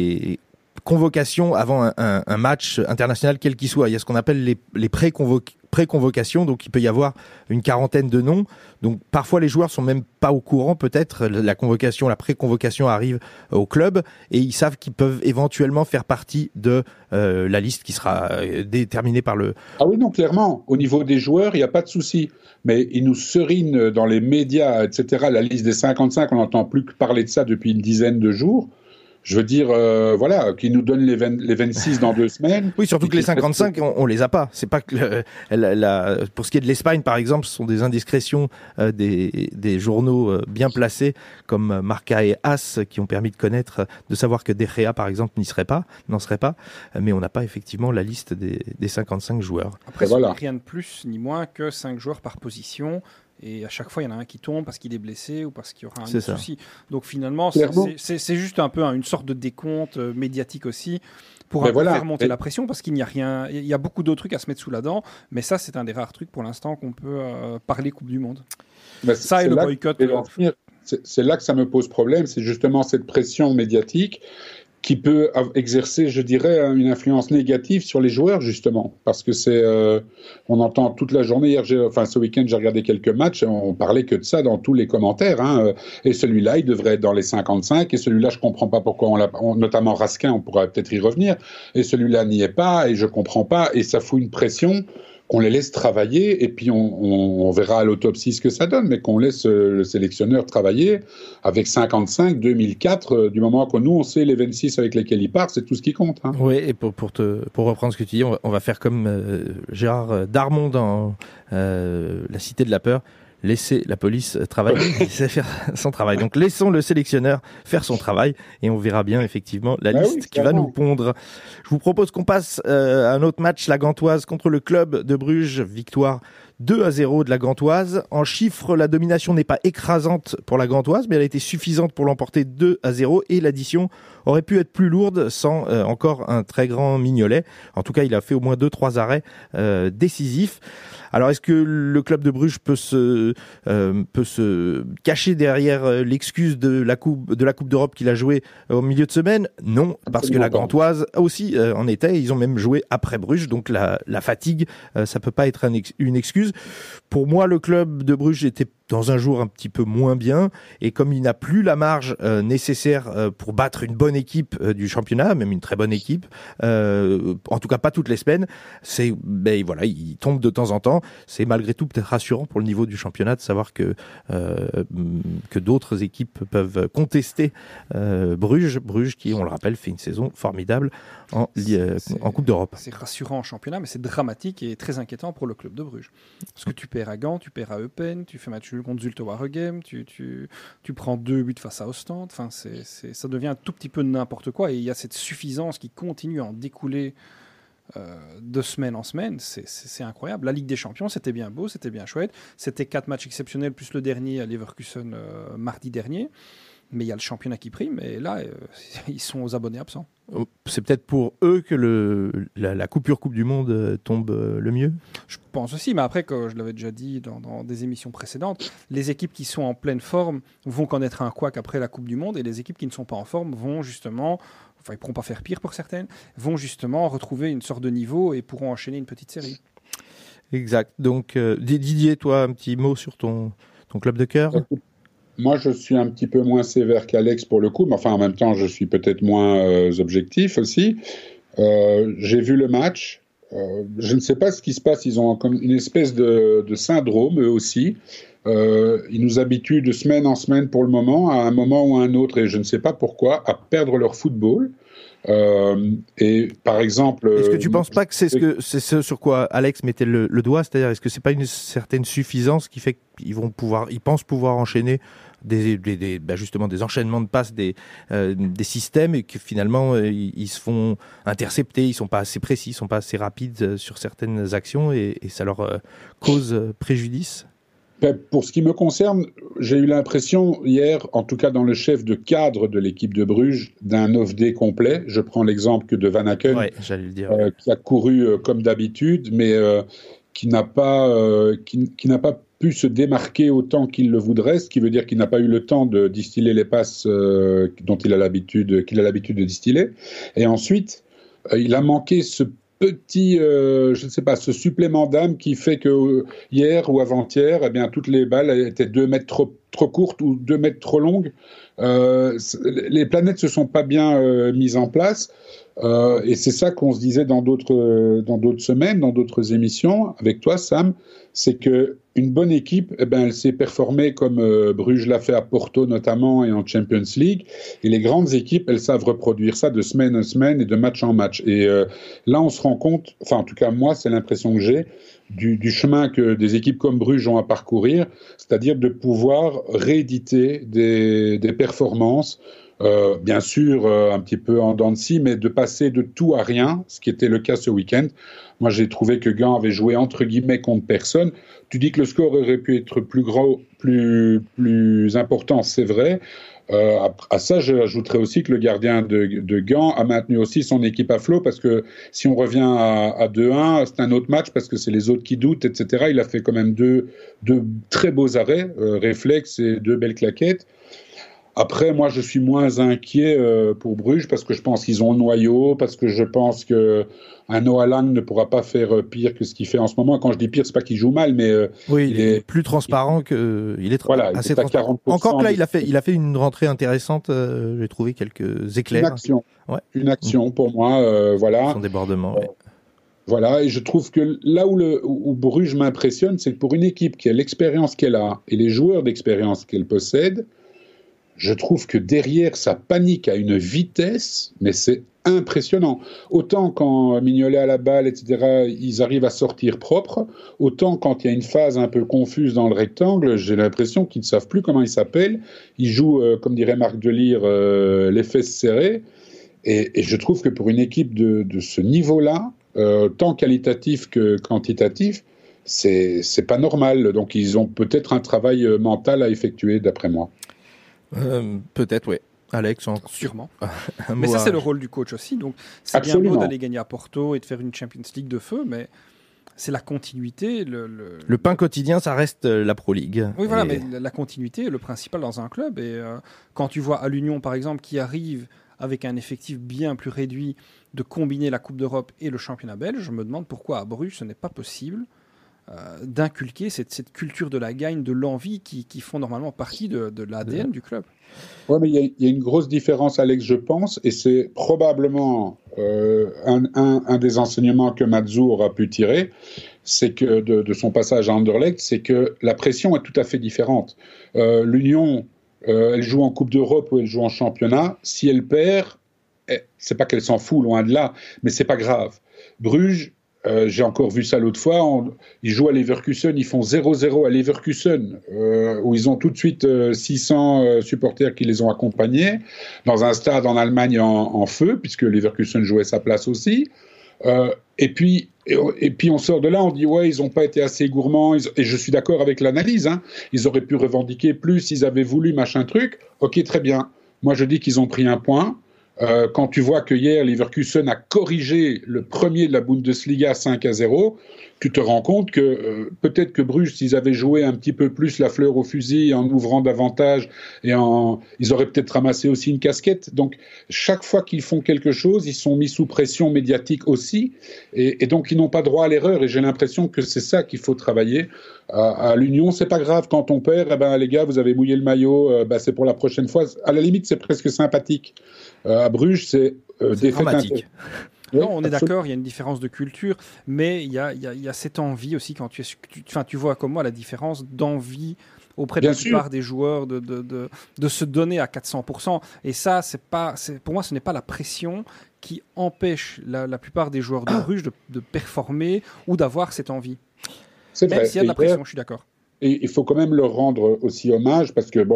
convocations avant un match international, quel qu'il soit. Il y a ce qu'on appelle les pré-convocations, donc il peut y avoir une quarantaine de noms. Donc parfois les joueurs sont même pas au courant, peut-être la pré-convocation arrive au club, et ils savent qu'ils peuvent éventuellement faire partie de la liste qui sera déterminée par le... Ah oui, non, clairement, au niveau des joueurs, il n'y a pas de souci. Mais ils nous serinent dans les médias, etc., la liste des 55, on n'entend plus que parler de ça depuis une dizaine de jours. Je veux dire, qu'ils nous donnent les 26 dans 2 semaines. Oui, surtout que les 55, on les a pas. C'est pas que pour ce qui est de l'Espagne, par exemple, ce sont des indiscrétions des journaux bien placés comme Marca et As qui ont permis de savoir que De Gea, par exemple, n'en serait pas. Mais on n'a pas effectivement la liste des 55 joueurs. Après, ce n'est rien de plus ni moins que 5 joueurs par position. Et à chaque fois, il y en a un qui tombe parce qu'il est blessé ou parce qu'il y aura un souci. Donc finalement, c'est juste un peu une sorte de décompte médiatique aussi pour faire monter la pression, parce qu'il n'y a rien. Il y a beaucoup d'autres trucs à se mettre sous la dent, mais ça, c'est un des rares trucs pour l'instant qu'on peut parler Coupe du Monde. Ça et le boycott. C'est là que ça me pose problème, c'est justement cette pression médiatique qui peut exercer, je dirais, une influence négative sur les joueurs, justement. Parce que on entend toute la journée, ce week-end, j'ai regardé quelques matchs, on parlait que de ça dans tous les commentaires, hein. Et celui-là, il devrait être dans les 55, et celui-là, je comprends pas pourquoi notamment Raskin, on pourrait peut-être y revenir, et celui-là n'y est pas, et je comprends pas, et ça fout une pression qu'on les laisse travailler, et puis on verra à l'autopsie ce que ça donne, mais qu'on laisse le sélectionneur travailler avec 55, 2004, du moment que nous, on sait les 26 avec lesquels il part, c'est tout ce qui compte. Hein. Oui, et pour reprendre ce que tu dis, on va faire comme Gérard Darmon dans La Cité de la Peur. Laissez la police travailler, c'est faire son travail. Donc laissons le sélectionneur faire son travail et on verra bien effectivement la liste qui va nous pondre. Je vous propose qu'on passe à un autre match, la Gantoise contre le club de Bruges, victoire 2-0 de la Gantoise. En chiffres, la domination n'est pas écrasante pour la Gantoise, mais elle a été suffisante pour l'emporter 2-0 et l'addition aurait pu être plus lourde sans encore un très grand Mignolet. En tout cas, il a fait au moins 2-3 arrêts décisifs. Alors, est-ce que le club de Bruges peut se cacher derrière l'excuse de la Coupe d'Europe qu'il a jouée au milieu de semaine ? Non, parce que la Gantoise aussi en était. Ils ont même joué après Bruges, donc la fatigue, ça peut pas être une excuse. Pour moi, le club de Bruges était dans un jour un petit peu moins bien, et comme il n'a plus la marge nécessaire pour battre une bonne équipe du championnat, même une très bonne équipe, en tout cas pas toutes les semaines, il tombe de temps en temps. C'est malgré tout peut-être rassurant pour le niveau du championnat de savoir que d'autres équipes peuvent contester Bruges qui, on le rappelle, fait une saison formidable en Coupe d'Europe. C'est rassurant en championnat, mais c'est dramatique et très inquiétant pour le club de Bruges. Parce que tu perds à Gand, tu perds à Eupen, tu fais match nul contre Zulte Waregem, tu prends 2 buts face à Ostende. Enfin, ça devient un tout petit peu n'importe quoi. Et il y a cette suffisance qui continue à en découler de semaine en semaine. C'est incroyable. La Ligue des Champions, c'était bien beau, c'était bien chouette. C'était 4 matchs exceptionnels, plus le dernier à Leverkusen mardi dernier. Mais il y a le championnat qui prime, et là, ils sont aux abonnés absents. C'est peut-être pour eux que la coupure Coupe du Monde tombe le mieux ? Je pense aussi, mais après, comme je l'avais déjà dit dans des émissions précédentes, les équipes qui sont en pleine forme vont connaître un couac après la Coupe du Monde, et les équipes qui ne sont pas en forme vont justement, enfin ils ne pourront pas faire pire pour certaines, vont justement retrouver une sorte de niveau et pourront enchaîner une petite série. Exact. Donc Didier, toi, un petit mot sur ton club de cœur ? Moi, je suis un petit peu moins sévère qu'Alex pour le coup, mais enfin, en même temps, je suis peut-être moins objectif aussi. J'ai vu le match. Je ne sais pas ce qui se passe. Ils ont comme une espèce de syndrome, eux aussi. Ils nous habituent de semaine en semaine pour le moment, à un moment ou à un autre, et je ne sais pas pourquoi, à perdre leur football. Et par exemple, est-ce que tu penses pas que c'est ce sur quoi Alex mettait le doigt, c'est-à-dire est-ce que c'est pas une certaine suffisance qui fait qu'ils pensent pouvoir enchaîner justement des enchaînements de passes, des systèmes, et que finalement ils se font intercepter, ils sont pas assez précis, ils sont pas assez rapides sur certaines actions, et ça leur cause préjudice? Pour ce qui me concerne, j'ai eu l'impression hier, en tout cas dans le chef de cadre de l'équipe de Bruges, d'un off-day complet. Je prends l'exemple que de Van Aken, qui a couru comme d'habitude, mais qui n'a pas pu se démarquer autant qu'il le voudrait, ce qui veut dire qu'il n'a pas eu le temps de distiller les passes qu'il a l'habitude de distiller. Et ensuite, il a manqué ce petit, je ne sais pas, ce supplément d'âme qui fait que hier ou avant-hier, eh bien, toutes les balles étaient 2 mètres trop courtes ou 2 mètres trop longues. Les planètes se sont pas bien mises en place. Et c'est ça qu'on se disait dans d'autres semaines, dans d'autres émissions, avec toi, Sam, c'est que une bonne équipe, eh ben, elle s'est performée comme Bruges l'a fait à Porto notamment et en Champions League. Et les grandes équipes, elles savent reproduire ça de semaine en semaine et de match en match. Et là, on se rend compte, enfin en tout cas moi, c'est l'impression que j'ai, du chemin que des équipes comme Bruges ont à parcourir, c'est-à-dire de pouvoir rééditer des performances, bien sûr un petit peu en dents de scie, mais de passer de tout à rien, ce qui était le cas ce week-end. Moi, j'ai trouvé que Gand avait joué entre guillemets contre personne. Tu dis que le score aurait pu être plus grand, plus important, c'est vrai. À ça, j'ajouterais aussi que le gardien de Gand a maintenu aussi son équipe à flot, parce que si on revient à 2-1, c'est un autre match parce que c'est les autres qui doutent, etc. Il a fait quand même deux très beaux arrêts, réflexes et 2 belles claquettes. Après, moi, je suis moins inquiet pour Bruges parce que je pense qu'ils ont le noyau, parce que je pense qu'un Noah Lang ne pourra pas faire pire que ce qu'il fait en ce moment. Quand je dis pire, c'est pas qu'il joue mal, mais oui, il est plus transparent il est assez transparent. Encore que là, il a fait une rentrée intéressante. J'ai trouvé quelques éclairs. Une action pour moi, voilà. Son débordement. Voilà, et je trouve que là où Bruges m'impressionne, c'est que pour une équipe qui a l'expérience qu'elle a et les joueurs d'expérience qu'elle possède, je trouve que derrière, ça panique à une vitesse, mais c'est impressionnant. Autant quand Mignolet a la balle, etc., ils arrivent à sortir propre, autant quand il y a une phase un peu confuse dans le rectangle, j'ai l'impression qu'ils ne savent plus comment ils s'appellent. Ils jouent, comme dirait Marc Delire, les fesses serrées. Et je trouve que pour une équipe de ce niveau-là, tant qualitatif que quantitatif, c'est pas normal. Donc ils ont peut-être un travail mental à effectuer, d'après moi. Peut-être, oui. Alex, sûrement. Mais ça, c'est le rôle du coach aussi. Donc, c'est bien beau d'aller gagner à Porto et de faire une Champions League de feu, mais c'est la continuité. Le pain quotidien, ça reste la Pro League. Oui, voilà, mais la continuité est le principal dans un club. Et quand tu vois à l'Union, par exemple, qui arrive avec un effectif bien plus réduit de combiner la Coupe d'Europe et le championnat belge, je me demande pourquoi à Bruges, ce n'est pas possible d'inculquer cette culture de la gagne, de l'envie qui font normalement partie de l'ADN du club. Oui, mais il y a une grosse différence, Alex, je pense, et c'est probablement un des enseignements que Mazur a pu tirer, c'est que de son passage à Anderlecht, c'est que la pression est tout à fait différente. L'Union, elle joue en Coupe d'Europe ou elle joue en championnat. Si elle perd, c'est pas qu'elle s'en fout, loin de là, mais c'est pas grave. Bruges, j'ai encore vu ça l'autre fois, ils jouent à Leverkusen, ils font 0-0 à Leverkusen, où ils ont tout de suite 600 supporters qui les ont accompagnés, dans un stade en Allemagne en feu, puisque Leverkusen jouait sa place aussi. Et puis on sort de là, on dit ouais, ils n'ont pas été assez gourmands, et je suis d'accord avec l'analyse, hein, ils auraient pu revendiquer plus, ils avaient voulu machin truc, ok, très bien. Moi je dis qu'ils ont pris un point. Quand tu vois que hier, Leverkusen a corrigé le premier de la Bundesliga 5-0, tu te rends compte que peut-être que Bruges, s'ils avaient joué un petit peu plus la fleur au fusil en ouvrant davantage, ils auraient peut-être ramassé aussi une casquette. Donc, chaque fois qu'ils font quelque chose, ils sont mis sous pression médiatique aussi, et donc ils n'ont pas droit à l'erreur. Et j'ai l'impression que c'est ça qu'il faut travailler. À l'Union, c'est pas grave quand on perd. Eh ben, les gars, vous avez mouillé le maillot, c'est pour la prochaine fois. À la limite, c'est presque sympathique. À Bruges, c'est dramatique. Non, on est d'accord, il y a une différence de culture, mais il y a cette envie aussi, quand tu vois comme moi la différence d'envie auprès de la plupart des joueurs de se donner à 400%. Et ça, pour moi, ce n'est pas la pression qui empêche la plupart des joueurs de Bruges de performer ou d'avoir cette envie. C'est Même vrai. s'il y a de la pression, je suis d'accord. Et il faut quand même leur rendre aussi hommage, parce que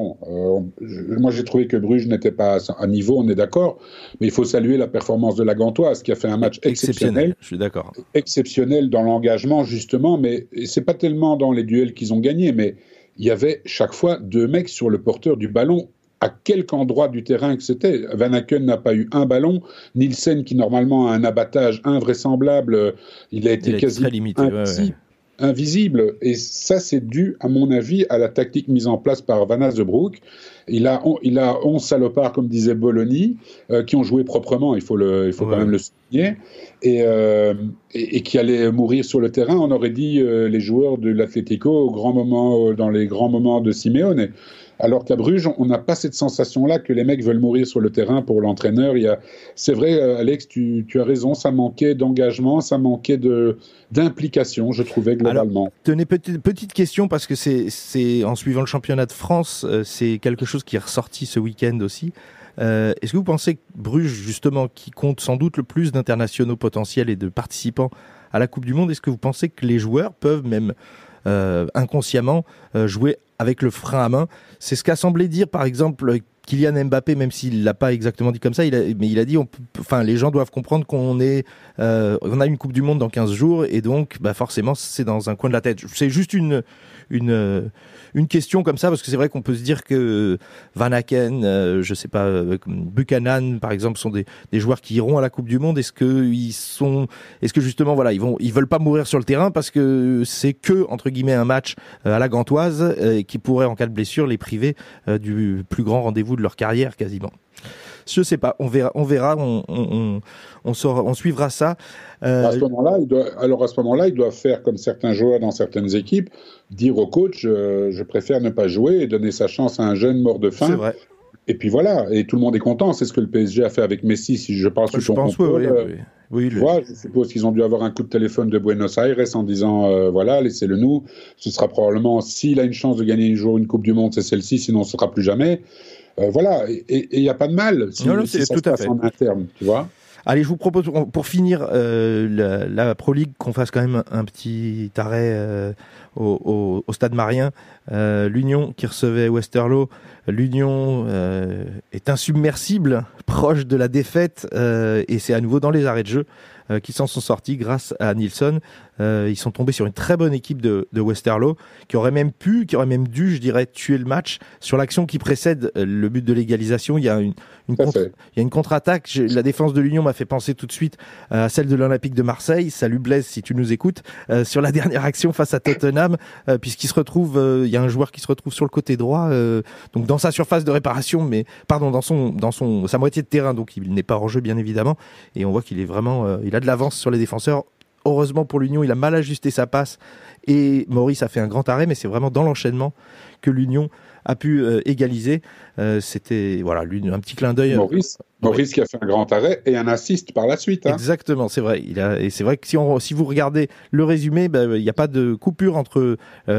moi j'ai trouvé que Bruges n'était pas à niveau, on est d'accord, mais il faut saluer la performance de la Gantoise, qui a fait un match exceptionnel. Je suis d'accord. Exceptionnel dans l'engagement, justement, mais c'est pas tellement dans les duels qu'ils ont gagnés, mais il y avait chaque fois 2 mecs sur le porteur du ballon, à quelque endroit du terrain que c'était. Van Aken n'a pas eu un ballon, Nielsen, qui normalement a un abattage invraisemblable, il a été quasi très limité. Invisible, et ça c'est dû à mon avis à la tactique mise en place par Van Azebroek. Il a 11 salopards, comme disait Bologna, qui ont joué proprement, il faut quand même le souligner, et qui allaient mourir sur le terrain. On aurait dit les joueurs de l'Atlético dans les grands moments de Simeone. Alors qu'à Bruges, on n'a pas cette sensation-là que les mecs veulent mourir sur le terrain pour l'entraîneur. C'est vrai, Alex, tu as raison, ça manquait d'engagement, ça manquait d'implication, je trouvais, globalement. Alors, tenez, petite question, parce que c'est en suivant le championnat de France, c'est quelque chose qui est ressorti ce week-end aussi. Est-ce que vous pensez que Bruges, justement, qui compte sans doute le plus d'internationaux potentiels et de participants à la Coupe du Monde, est-ce que vous pensez que les joueurs peuvent même inconsciemment jouer avec le frein à main? C'est ce qu'a semblé dire par exemple Kylian Mbappé, même s'il l'a pas exactement dit comme ça, mais il a dit les gens doivent comprendre qu'on a une Coupe du Monde dans 15 jours, et donc forcément c'est dans un coin de la tête. C'est juste une question comme ça, parce que c'est vrai qu'on peut se dire que Van Aken, je sais pas, Buchanan par exemple, sont des joueurs qui iront à la Coupe du Monde. Est-ce que justement voilà, ils veulent pas mourir sur le terrain parce que c'est que entre guillemets un match à la Gantoise qui pourrait en cas de blessure les priver du plus grand rendez-vous de leur carrière quasiment. Je sais pas, on verra, on suivra ça. À ce moment-là, ils doivent faire comme certains joueurs dans certaines équipes, dire au coach, je préfère ne pas jouer et donner sa chance à un jeune mort de faim. C'est vrai. Et puis voilà, et tout le monde est content. C'est ce que le PSG a fait avec Messi, si je parle sous ton contrôle. Oui, tu vois, je suppose qu'ils ont dû avoir un coup de téléphone de Buenos Aires en disant voilà, laissez-le nous. Ce sera probablement, s'il a une chance de gagner un jour une Coupe du Monde, c'est celle-ci, sinon ce ne sera plus jamais. Voilà, et il n'y a pas de mal si ça se passe en interne, tu vois. Allez, je vous propose, pour finir la Pro League, qu'on fasse quand même un petit arrêt au Stade Marien. L'Union qui recevait Westerlo. L'Union est insubmersible, proche de la défaite, et c'est à nouveau dans les arrêts de jeu qui s'en sont sortis grâce à Nilsson. Ils sont tombés sur une très bonne équipe de Westerlo qui aurait même dû, je dirais, tuer le match. Sur l'action qui précède le but de l'égalisation, il y a une contre-attaque. La défense de l'Union m'a fait penser tout de suite à celle de l'Olympique de Marseille. Salut Blaise, si tu nous écoutes. Sur la dernière action face à Tottenham, puisqu'il se retrouve, il y a un joueur qui se retrouve sur le côté droit, donc dans sa surface de réparation, dans sa moitié de terrain, donc il n'est pas hors jeu bien évidemment. Et on voit qu'il est vraiment, il a de l'avance sur les défenseurs. Heureusement pour l'Union, il a mal ajusté sa passe et Maurice a fait un grand arrêt, mais c'est vraiment dans l'enchaînement que l'Union a pu égaliser. C'était un petit clin d'œil. Maurice qui a fait un grand arrêt et un assist par la suite. Hein. Exactement, c'est vrai. Et c'est vrai que si vous regardez le résumé, il n'y a pas de coupure entre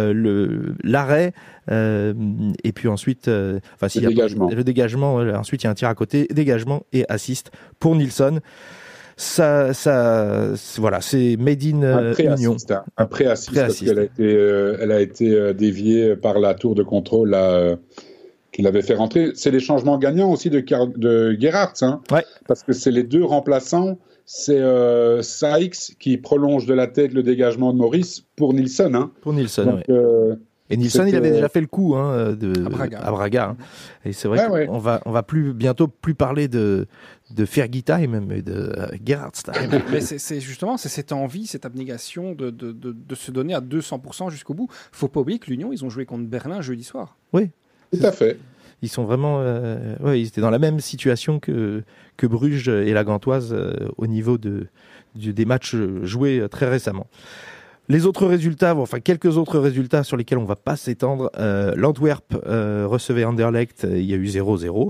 l'arrêt et puis ensuite le dégagement. Ensuite, il y a un tir à côté, dégagement et assist pour Nilsson. Ça, voilà, c'est made in Union. Après assist, parce qu'elle a été déviée par la tour de contrôle qu'il avait fait rentrer. C'est les changements gagnants aussi de Gerhardt, hein, ouais. Parce que c'est les deux remplaçants. C'est Sykes qui prolonge de la tête le dégagement de Maurice pour Nilsson. Hein. Pour Nilsson, oui. Et Nilsson, il avait déjà fait le coup à Braga. Hein. Et c'est vrai qu'on va bientôt plus parler de Fergie Time, mais de Gerhardt Time. Mais c'est justement cette envie, cette abnégation de se donner à 200% jusqu'au bout. Faut pas oublier que l'Union, ils ont joué contre Berlin jeudi soir. Oui. Tout à fait. Ils sont vraiment, ils étaient dans la même situation que Bruges et la Gantoise au niveau des matchs joués très récemment. Les autres résultats, quelques autres résultats sur lesquels on ne va pas s'étendre. L'Antwerp recevait Anderlecht, il y a eu 0-0.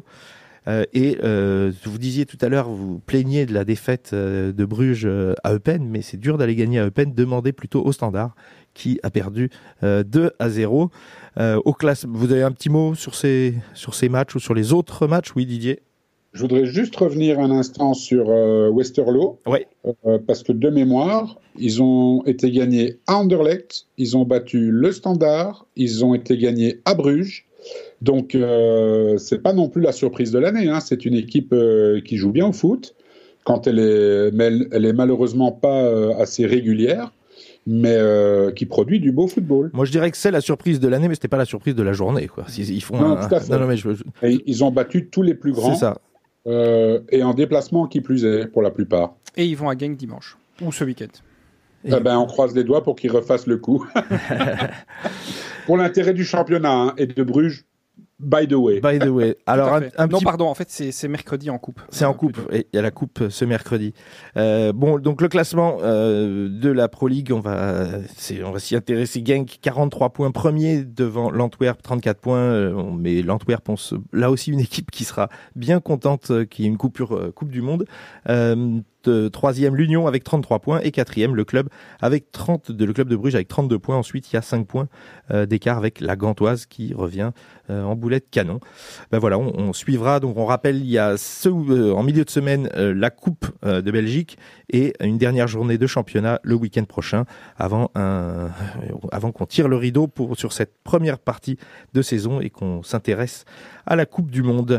Vous disiez tout à l'heure, vous plaignez de la défaite de Bruges à Eupen, mais c'est dur d'aller gagner à Eupen. Demandez plutôt au Standard, qui a perdu 2-0. Au classe, vous avez un petit mot sur ces matchs ou sur les autres matchs? Oui, Didier. Je voudrais juste revenir un instant sur Westerlo, parce que de mémoire, ils ont été gagnés à Anderlecht, ils ont battu le Standard, ils ont été gagnés à Bruges. Donc, c'est pas non plus la surprise de l'année. Hein. C'est une équipe qui joue bien au foot, elle est malheureusement pas assez régulière, mais qui produit du beau football. Moi, je dirais que c'est la surprise de l'année, mais c'était pas la surprise de la journée, quoi. Ils font tout à fait. Et ils ont battu tous les plus grands. C'est ça. Et en déplacement qui plus est, pour la plupart. Et ils vont à Genk dimanche, ou ce week-end. On croise les doigts pour qu'ils refassent le coup. Pour l'intérêt du championnat et de Bruges, by the way. Alors, en fait, c'est mercredi en coupe. C'est en coupe, et il y a la coupe ce mercredi. Donc le classement de la Pro League, on va s'y intéresser. Genk, 43 points, premier devant l'Antwerp, 34 points. Mais l'Antwerp, là aussi une équipe qui sera bien contente qu'il y ait une coupure Coupe du Monde. Troisième l'Union avec 33 points et quatrième le club le club de Bruges avec 32 points. Ensuite il y a 5 points d'écart avec la Gantoise qui revient en boulet de canon. On suivra, donc on rappelle, il y a en milieu de semaine la Coupe de Belgique et une dernière journée de championnat le week-end prochain avant qu'on tire le rideau sur cette première partie de saison et qu'on s'intéresse à la Coupe du Monde.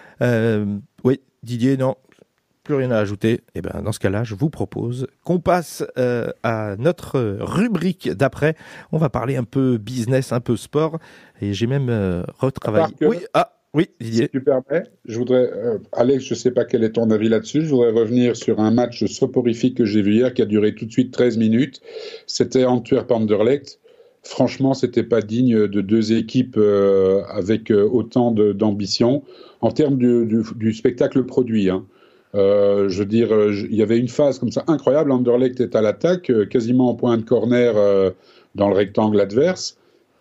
Oui, Didier, non, plus rien à ajouter. Et dans ce cas-là, je vous propose qu'on passe à notre rubrique d'après. On va parler un peu business, un peu sport, et j'ai même retravaillé. Oui, Didier. Si tu permets, je voudrais, Alex, je ne sais pas quel est ton avis là-dessus, je voudrais revenir sur un match soporifique que j'ai vu hier, qui a duré tout de suite 13 minutes. C'était Antwerp-Anderlecht. Franchement, c'était pas digne de deux équipes avec autant d'ambition en termes du spectacle produit. Hein. Je veux dire, il y avait une phase comme ça incroyable. Anderlecht est à l'attaque, quasiment en point de corner dans le rectangle adverse.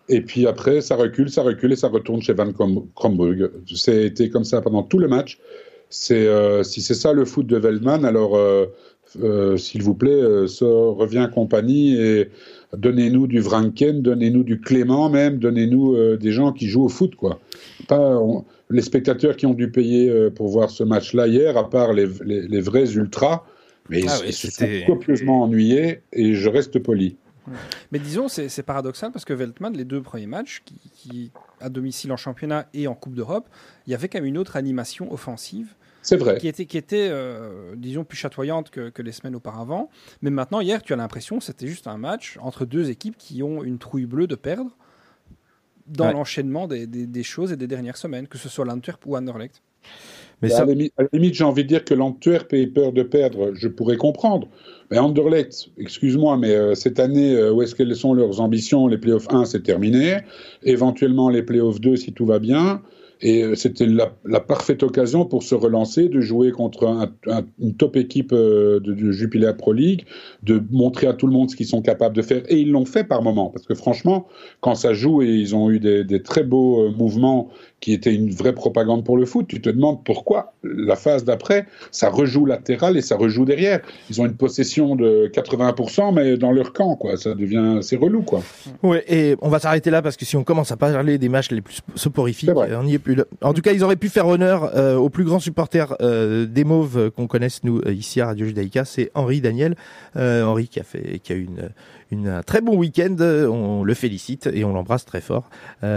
Et puis après, ça recule et ça retourne chez Van Krombrugge. C'était comme ça pendant tout le match. Si c'est ça le foot de Veltman, alors s'il vous plaît, revient compagnie et donnez-nous du Vranken, donnez-nous du Clément même, donnez-nous des gens qui jouent au foot, quoi. Les spectateurs qui ont dû payer pour voir ce match-là hier, à part les vrais ultras, mais ils se sont copieusement ennuyés, et je reste poli. Mais disons, c'est paradoxal parce que Veltman, les 2 premiers matchs, qui à domicile en championnat et en Coupe d'Europe, il y avait quand même une autre animation offensive. C'est vrai. Qui était disons, plus chatoyante que les semaines auparavant. Mais maintenant, hier, tu as l'impression que c'était juste un match entre 2 équipes qui ont une trouille bleue de perdre dans l'enchaînement des choses et des dernières semaines, que ce soit l'Antwerp ou Anderlecht. Mais à la limite, j'ai envie de dire que l'Antwerp ait peur de perdre, je pourrais comprendre. Mais Anderlecht, excuse-moi, mais cette année, où est-ce qu'elles sont leurs ambitions? Les playoffs 1, c'est terminé. Éventuellement, les playoffs 2, si tout va bien. Et c'était la parfaite occasion pour se relancer, de jouer contre une top équipe de Jupiler Pro League, de montrer à tout le monde ce qu'ils sont capables de faire. Et ils l'ont fait par moments. Parce que franchement, quand ça joue, et ils ont eu des très beaux mouvements qui étaient une vraie propagande pour le foot, tu te demandes pourquoi la phase d'après, ça rejoue latéral et ça rejoue derrière. Ils ont une possession de 80%, mais dans leur camp, quoi. C'est relou, quoi. Ouais, et on va s'arrêter là parce que si on commence à parler des matchs les plus soporifiques, on n'y est plus là. En tout cas, ils auraient pu faire honneur au plus grand supporter des Mauves qu'on connaisse, nous, ici à Radio Judaïka, c'est Henri Daniel. Henri qui a eu un très bon week-end, on le félicite et on l'embrasse très fort.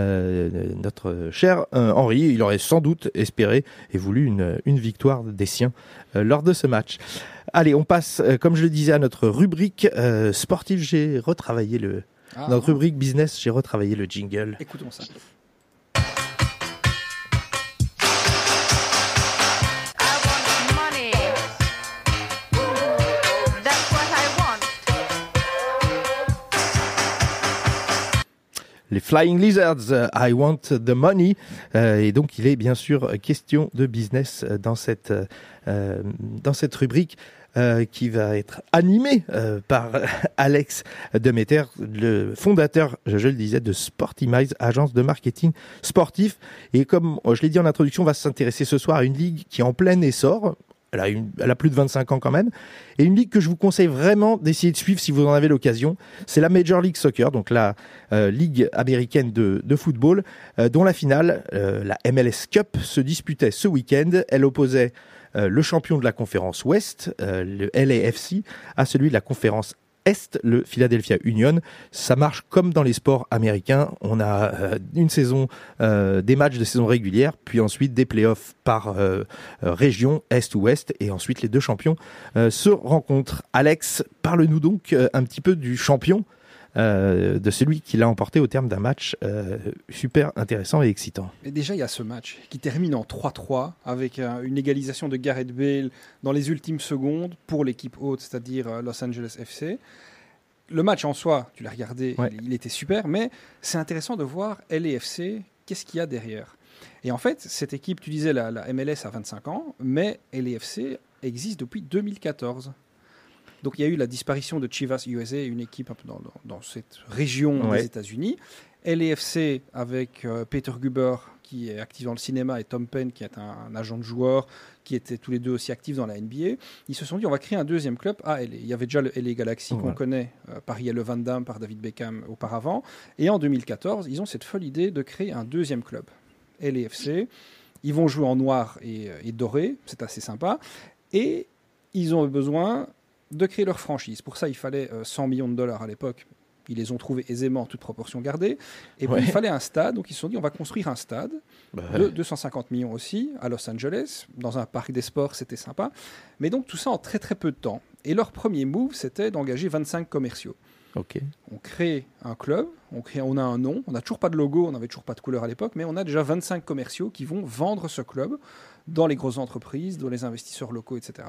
Notre cher Henri, il aurait sans doute espéré et voulu une victoire des siens lors de ce match. Allez, on passe, comme je le disais, à notre rubrique sportive. J'ai retravaillé notre rubrique business, j'ai retravaillé le jingle. Écoutons ça. Les Flying Lizards, I want the money. Et donc, il est bien sûr question de business dans cette rubrique qui va être animée par Alex Demeter, le fondateur, je le disais, de Sportimize, agence de marketing sportif. Et comme je l'ai dit en introduction, on va s'intéresser ce soir à une ligue qui est en plein essor. Elle a plus de 25 ans quand même. Et une ligue que je vous conseille vraiment d'essayer de suivre si vous en avez l'occasion, c'est la Major League Soccer, donc la ligue américaine de football, dont la finale, la MLS Cup, se disputait ce week-end. Elle opposait le champion de la conférence Ouest, le LAFC, à celui de la conférence Est, le Philadelphia Union. Ça marche comme dans les sports américains. On a une saison, des matchs de saison régulière, puis ensuite des playoffs par région, Est ou Ouest, et ensuite les 2 champions se rencontrent. Alex, parle-nous donc un petit peu du champion, de celui qui l'a emporté au terme d'un match super intéressant et excitant. Et déjà, il y a ce match qui termine en 3-3 avec une égalisation de Gareth Bale dans les ultimes secondes pour l'équipe haute, c'est-à-dire Los Angeles FC. Le match en soi, tu l'as regardé, il était super, mais c'est intéressant de voir LAFC, qu'est-ce qu'il y a derrière. Et en fait, cette équipe, tu disais la MLS a 25 ans, mais LAFC existe depuis 2014. Donc il y a eu la disparition de Chivas USA, une équipe un peu dans cette région des États-Unis. LAFC avec Peter Guber qui est actif dans le cinéma et Tom Penn qui est un agent de joueur qui étaient tous les deux aussi actifs dans la NBA. Ils se sont dit on va créer un deuxième club à LA. Il y avait déjà le LA Galaxy qu'on connaît par Yellow Van Damme, par David Beckham auparavant. Et en 2014, ils ont cette folle idée de créer un deuxième club, LAFC. Ils vont jouer en noir et doré, c'est assez sympa. Et ils ont besoin de créer leur franchise. Pour ça, il fallait $100 millions à l'époque. Ils les ont trouvés aisément, toute proportion gardée. Et puis, il fallait un stade. Donc, ils se sont dit, on va construire un stade de 250 millions aussi, à Los Angeles. Dans un parc des sports, c'était sympa. Mais donc, tout ça en très, très peu de temps. Et leur premier move, c'était d'engager 25 commerciaux. Okay. On crée un club, on a un nom. On n'a toujours pas de logo, on n'avait toujours pas de couleur à l'époque. Mais on a déjà 25 commerciaux qui vont vendre ce club dans les grosses entreprises, dans les investisseurs locaux, etc.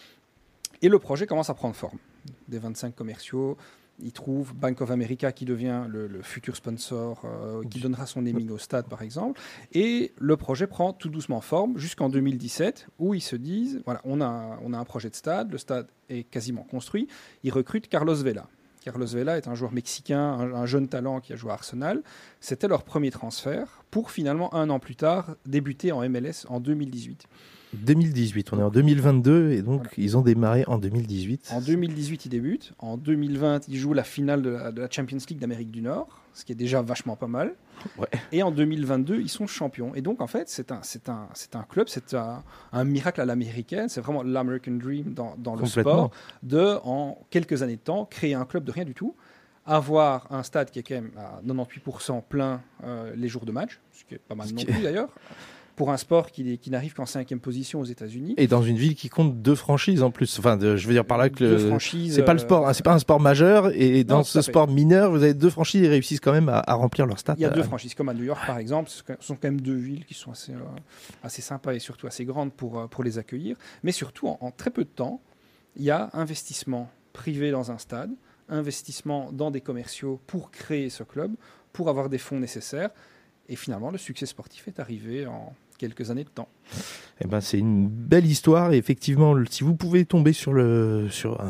Et le projet commence à prendre forme. Des 25 commerciaux, ils trouvent Bank of America qui devient le futur sponsor, qui donnera son naming au stade, par exemple. Et le projet prend tout doucement forme jusqu'en 2017, où ils se disent, voilà, on a un projet de stade, le stade est quasiment construit. Ils recrutent Carlos Vela, Carlos Vela est un joueur mexicain, un jeune talent qui a joué à Arsenal. C'était leur premier transfert pour finalement, 1 an plus tard, débuter en MLS en 2018. 2018, on est en 2022 et donc ils ont démarré en 2018. En 2018, ils débutent. En 2020, ils jouent la finale de la Champions League d'Amérique du Nord, ce qui est déjà vachement pas mal. Ouais. Et en 2022, ils sont champions. Et donc, en fait, c'est un club, c'est un miracle à l'américaine. C'est vraiment l'American Dream dans le sport, en quelques années de temps, créer un club de rien du tout, avoir un stade qui est quand même à 98% plein les jours de match, ce qui est pas mal non plus d'ailleurs, pour un sport qui n'arrive qu'en 5e position aux États-Unis. Et dans une ville qui compte 2 franchises en plus. Enfin, je veux dire par là que c'est pas le sport, c'est pas un sport majeur. Et dans ce sport mineur, vous avez 2 franchises et réussissent quand même à remplir leur stade. Il y a 2 franchises, comme à New York par exemple. Ce sont quand même 2 villes qui sont assez sympas et surtout assez grandes pour les accueillir. Mais surtout, en très peu de temps, il y a investissement privé dans un stade, investissement dans des commerciaux pour créer ce club, pour avoir des fonds nécessaires. Et finalement, le succès sportif est arrivé en quelques années de temps. Eh ben, c'est une belle histoire. Et effectivement, si vous pouvez tomber sur le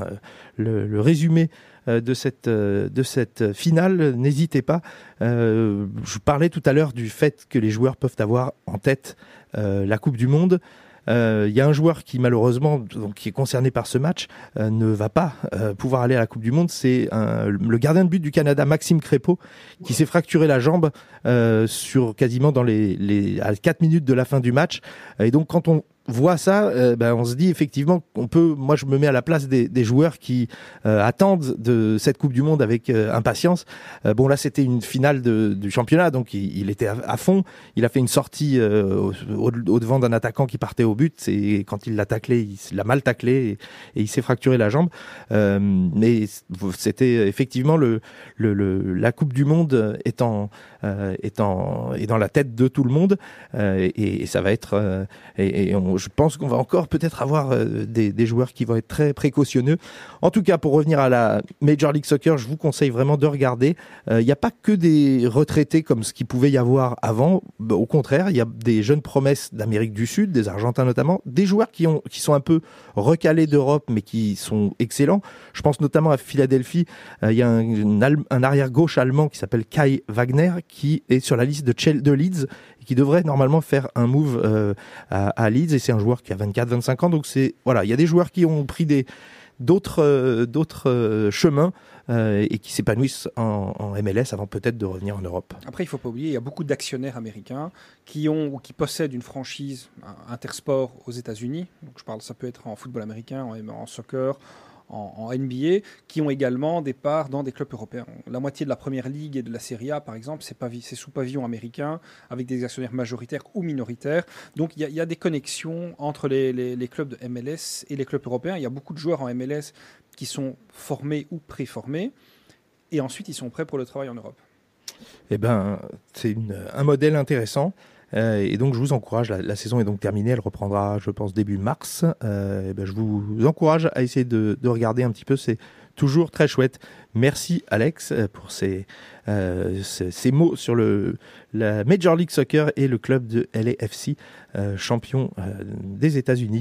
résumé de cette finale, n'hésitez pas. Je parlais tout à l'heure du fait que les joueurs peuvent avoir en tête la Coupe du Monde. Il y a un joueur qui malheureusement, donc, qui est concerné par ce match, ne va pas pouvoir aller à la Coupe du Monde. C'est le gardien de but du Canada, Maxime Crépeau, qui s'est fracturé la jambe sur quasiment à 4 minutes de la fin du match. Et donc quand on voit ça, on se dit effectivement qu'on peut. Moi, je me mets à la place des joueurs qui attendent de cette Coupe du Monde avec impatience. Bon, là, c'était une finale du championnat, donc il était à fond. Il a fait une sortie au devant d'un attaquant qui partait au but. Et quand il l'a taclé, il l'a mal taclé et il s'est fracturé la jambe. Mais c'était effectivement la Coupe du Monde est dans la tête de tout le monde et ça va être je pense qu'on va encore peut-être avoir des joueurs qui vont être très précautionneux. En tout cas, pour revenir à la Major League Soccer, je vous conseille vraiment de regarder. Il n'y a pas que des retraités comme ce qu'il pouvait y avoir avant. Au contraire, il y a des jeunes promesses d'Amérique du Sud, des Argentins notamment, des joueurs qui sont un peu recalés d'Europe, mais qui sont excellents. Je pense notamment à Philadelphie. Il y a un arrière-gauche allemand qui s'appelle Kai Wagner, qui est sur la liste de Leeds, qui devrait normalement faire un move à Leeds, et c'est un joueur qui a 24-25 ans, donc il y a des joueurs qui ont pris d'autres chemins et qui s'épanouissent en MLS avant peut-être de revenir en Europe. Après, il ne faut pas oublier, il y a beaucoup d'actionnaires américains qui possèdent une franchise intersport aux États-Unis. Donc ça peut être en football américain, en soccer, en NBA, qui ont également des parts dans des clubs européens. La moitié de la Première Ligue et de la Serie A, par exemple, c'est sous pavillon américain, avec des actionnaires majoritaires ou minoritaires. Donc il y a des connexions entre les clubs de MLS et les clubs européens. Il y a beaucoup de joueurs en MLS qui sont formés ou préformés, et ensuite ils sont prêts pour le travail en Europe. Eh ben, c'est un modèle intéressant. Et donc je vous encourage, la saison est donc terminée, elle reprendra je pense début mars. Je vous encourage à essayer de regarder un petit peu, c'est toujours très chouette. Merci Alex pour ces mots sur la Major League Soccer et le club de LAFC, champion des États-Unis.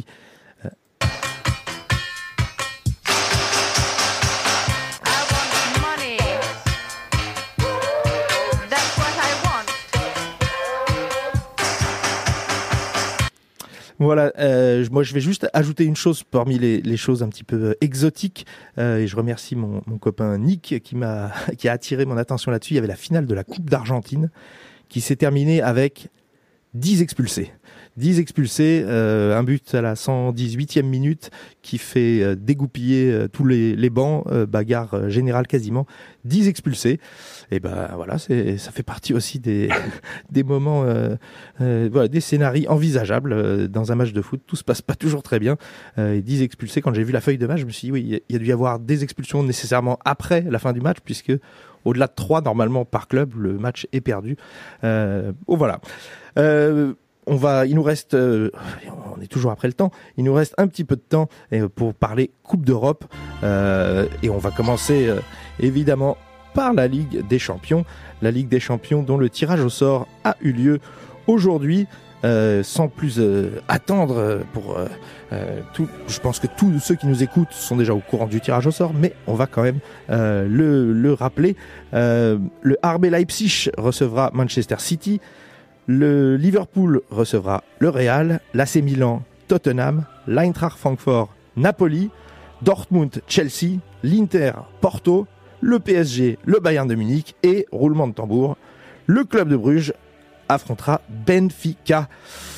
Voilà, moi je vais juste ajouter une chose parmi les choses un petit peu exotiques, et je remercie mon copain Nick qui a attiré mon attention là-dessus. Il y avait la finale de la Coupe d'Argentine qui s'est terminée avec 10 expulsés. 10 expulsés, un but à la 118e minute qui fait dégoupiller tous les bancs, bagarre générale quasiment. 10 expulsés. Et voilà, ça fait partie aussi des moments, des scénarios envisageables dans un match de foot. Tout se passe pas toujours très bien. Et 10 expulsés, quand j'ai vu la feuille de match, je me suis dit oui, il y a dû y avoir des expulsions nécessairement après la fin du match, puisque au-delà de 3 normalement par club, le match est perdu. Voilà. Il nous reste, on est toujours après le temps, il nous reste un petit peu de temps pour parler Coupe d'Europe, et on va commencer évidemment par la Ligue des Champions. La Ligue des Champions dont le tirage au sort a eu lieu aujourd'hui. sans plus attendre je pense que tous ceux qui nous écoutent sont déjà au courant du tirage au sort, mais on va quand même le rappeler. Le RB Leipzig recevra Manchester City, le Liverpool recevra le Real, l'AC Milan, Tottenham, l'Eintracht Francfort, Napoli, Dortmund, Chelsea, l'Inter, Porto, le PSG, le Bayern de Munich et, roulement de tambour, le club de Bruges affrontera Benfica.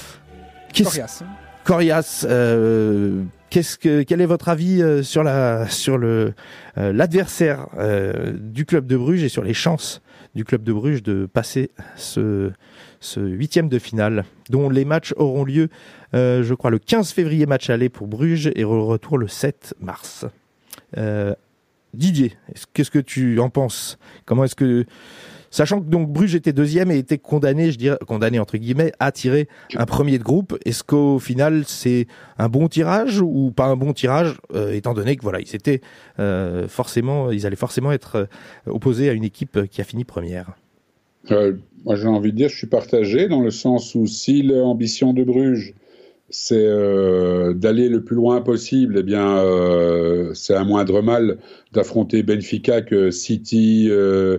Corias. Quel est votre avis sur l'adversaire du club de Bruges et sur les chances du club de Bruges de passer ce huitième de finale, dont les matchs auront lieu, je crois, le 15 février, match aller pour Bruges, et retour le 7 mars. Didier, qu'est-ce que tu en penses ? Comment est-ce que, sachant que donc Bruges était deuxième et était condamné entre guillemets, à tirer un premier de groupe, est-ce qu'au final c'est un bon tirage ou pas un bon tirage, étant donné que voilà, ils allaient forcément être opposés à une équipe qui a fini première. Moi j'ai envie de dire, je suis partagé dans le sens où si l'ambition de Bruges c'est d'aller le plus loin possible, eh bien c'est un moindre mal d'affronter Benfica que City,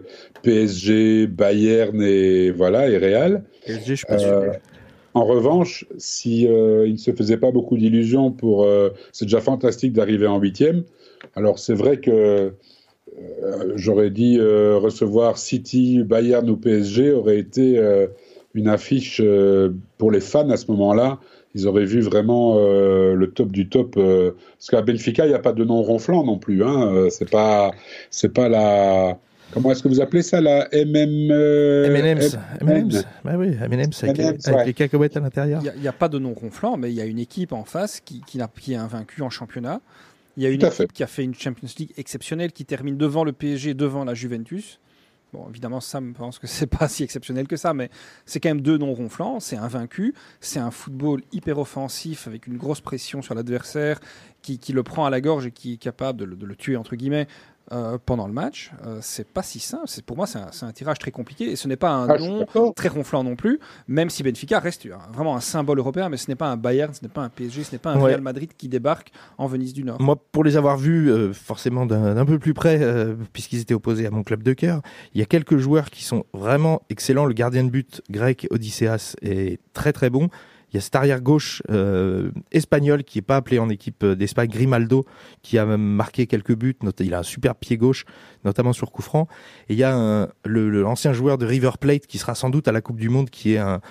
PSG, Bayern et Real. PSG, je suis pas sûr. En revanche, si il ne se faisait pas beaucoup d'illusions c'est déjà fantastique d'arriver en huitième. Alors c'est vrai que j'aurais dit recevoir City, Bayern ou PSG aurait été une affiche pour les fans à ce moment-là. Ils auraient vu vraiment le top du top. Parce qu'à Benfica, il n'y a pas de nom ronflant non plus. Hein. C'est pas la... Comment est-ce que vous appelez ça, la M&M's. Bah oui, M&M's avec les cacahuètes à l'intérieur. Il n'y a pas de nom ronflant, mais il y a une équipe en face qui est invaincue en championnat. Il y a une équipe qui a fait une Champions League exceptionnelle, qui termine devant le PSG, devant la Juventus. Bon, évidemment, Sam pense que c'est pas si exceptionnel que ça, mais c'est quand même deux non ronflants. C'est invaincu, c'est un football hyper offensif avec une grosse pression sur l'adversaire qui le prend à la gorge et qui est capable de le tuer, entre guillemets, pendant le match. C'est pas si simple. Pour moi, c'est un tirage très compliqué et ce n'est pas un nom très ronflant non plus, même si Benfica reste vraiment un symbole européen, mais ce n'est pas un Bayern, ce n'est pas un PSG, ce n'est pas un Real Madrid qui débarque en Venise du Nord. Moi, pour les avoir vus forcément d'un peu plus près, puisqu'ils étaient opposés à mon club de cœur, il y a quelques joueurs qui sont vraiment excellents. Le gardien de but grec Odysseas est très très bon. Il y a cet arrière-gauche espagnol qui n'est pas appelé en équipe d'Espagne, Grimaldo, qui a même marqué quelques buts. Il a un super pied gauche, notamment sur coup franc. Et il y a l'ancien joueur de River Plate qui sera sans doute à la Coupe du Monde, qui est un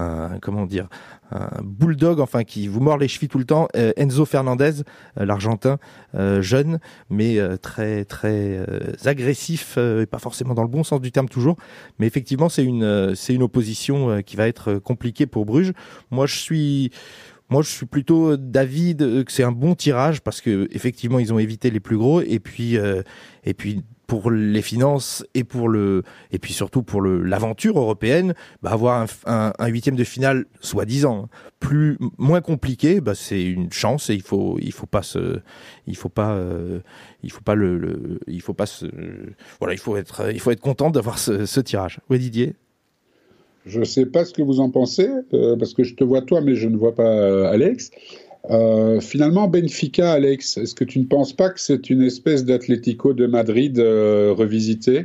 bulldog, enfin qui vous mord les chevilles tout le temps, Enzo Fernandez, l'Argentin, jeune, mais très très agressif, et pas forcément dans le bon sens du terme toujours, mais effectivement c'est une opposition qui va être compliquée pour Bruges. Moi je suis plutôt d'avis que c'est un bon tirage parce que effectivement ils ont évité les plus gros et puis pour les finances et puis surtout pour l'aventure européenne, avoir un huitième de finale soi-disant moins compliqué, c'est une chance et il faut être content d'avoir ce tirage. Oui, Didier. Je ne sais pas ce que vous en pensez, parce que je te vois toi, mais je ne vois pas Alex. Finalement, Benfica, Alex, est-ce que tu ne penses pas que c'est une espèce d'Atlético de Madrid revisité ?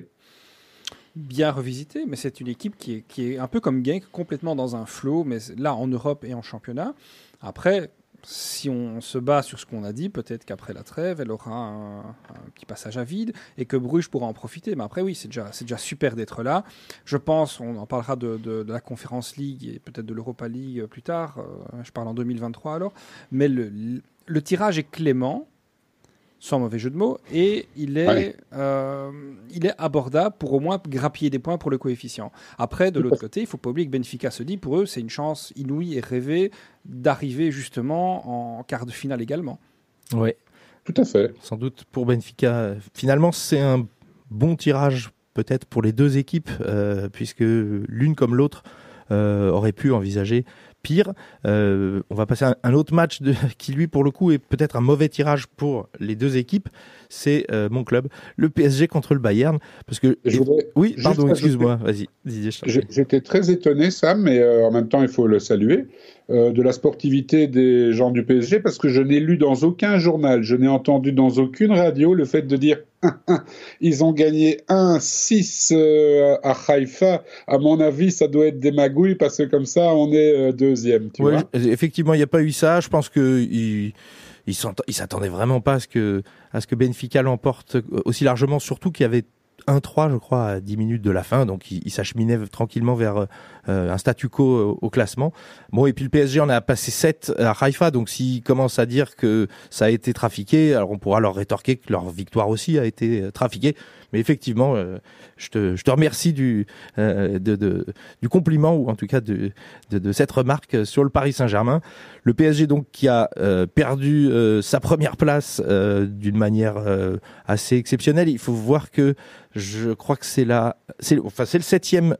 Bien revisité, mais c'est une équipe qui est un peu comme Genk, complètement dans un flow, mais là en Europe et en championnat. Après, si on se base sur ce qu'on a dit, peut-être qu'après la trêve, elle aura un petit passage à vide et que Bruges pourra en profiter. Mais après, oui, c'est déjà super d'être là. Je pense, on en parlera de la Conference League et peut-être de l'Europa League plus tard. Je parle en 2023 alors. Mais le tirage est clément, sans mauvais jeu de mots, et il est abordable pour au moins grappiller des points pour le coefficient. Après, de l'autre côté, il ne faut pas oublier que Benfica se dit, pour eux, c'est une chance inouïe et rêvée d'arriver justement en quart de finale également. Oui, tout à fait. Sans doute pour Benfica. Finalement, c'est un bon tirage peut-être pour les deux équipes, puisque l'une comme l'autre aurait pu envisager pire. On va passer à un autre match qui, lui, pour le coup, est peut-être un mauvais tirage pour les deux équipes. C'est mon club, le PSG contre le Bayern. Parce que oui, pardon, excuse-moi. Vas-y, Didier. J'étais très étonné, Sam, mais en même temps, il faut le saluer, de la sportivité des gens du PSG, parce que je n'ai lu dans aucun journal, je n'ai entendu dans aucune radio le fait de dire ils ont gagné 1-6 à Haïfa. À mon avis, ça doit être des magouilles, parce que comme ça, on est deuxième. Tu vois, effectivement, il n'y a pas eu ça. Je pense qu'ils s'attendaient vraiment pas à ce que Benfica l'emporte aussi largement, surtout qu'il y avait 1-3, je crois, à 10 minutes de la fin, donc il s'acheminait tranquillement vers un statu quo au classement. Bon, et puis le PSG en a passé 7 à Haïfa, donc s'ils commencent à dire que ça a été trafiqué, alors on pourra leur rétorquer que leur victoire aussi a été trafiquée. Mais effectivement, je te remercie du compliment, ou en tout cas de cette remarque sur le Paris Saint-Germain. Le PSG donc qui a perdu sa première place d'une manière assez exceptionnelle. Il faut voir que je crois que c'est le septième,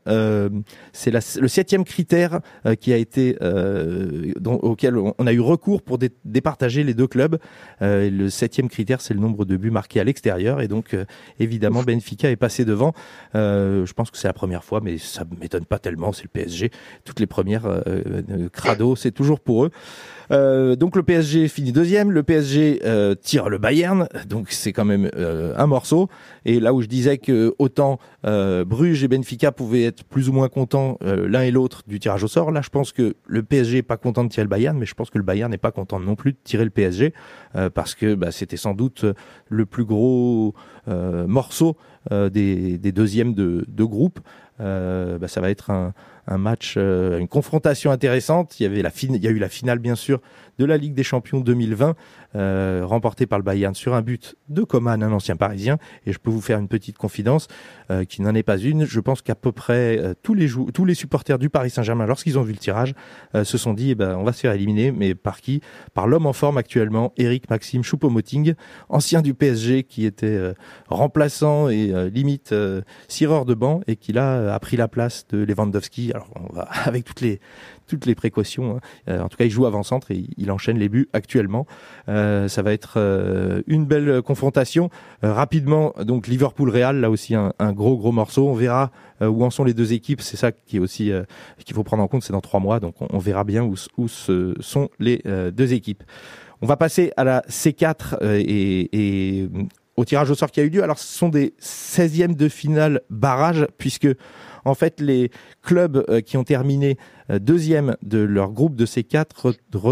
le septième critère qui a été auquel on a eu recours pour départager les deux clubs. Le septième critère, c'est le nombre de buts marqués à l'extérieur, et donc évidemment Benfica est passé devant. Je pense que c'est la première fois, mais ça m'étonne pas tellement. C'est le PSG. Toutes les premières crado, c'est toujours pour eux. Donc le PSG finit deuxième, le PSG tire le Bayern, donc c'est quand même un morceau. Et là où je disais que autant Bruges et Benfica pouvaient être plus ou moins contents l'un et l'autre du tirage au sort, là je pense que le PSG est pas content de tirer le Bayern, mais je pense que le Bayern n'est pas content non plus de tirer le PSG, parce que c'était sans doute le plus gros morceau des deuxièmes de groupe. Ça va être un match, une confrontation intéressante. Il y a eu la finale bien sûr de la Ligue des Champions 2020, remportée par le Bayern sur un but de Coman, un ancien Parisien. Et je peux vous faire une petite confidence qui n'en est pas une. Je pense qu'à peu près tous les supporters du Paris Saint-Germain, lorsqu'ils ont vu le tirage, se sont dit on va se faire éliminer. Mais par qui? Par l'homme en forme actuellement, Eric Maxime Choupo-Moting, ancien du PSG, qui était remplaçant et limite cireur de banc, et qui là a pris la place de Lewandowski. Alors on va avec toutes les précautions, hein. En tout cas il joue avant-centre et il enchaîne les buts actuellement. Ça va être une belle confrontation. Rapidement, donc Liverpool-Real, là aussi un gros morceau. On verra où en sont les deux équipes. C'est ça qui est aussi qu'il faut prendre en compte. C'est dans 3 mois, donc on verra bien où sont les deux équipes. On va passer à la C4 et au tirage au sort qui a eu lieu. Alors ce sont des 16e de finale barrage, puisque en fait les clubs qui ont terminé deuxième de leur groupe de C4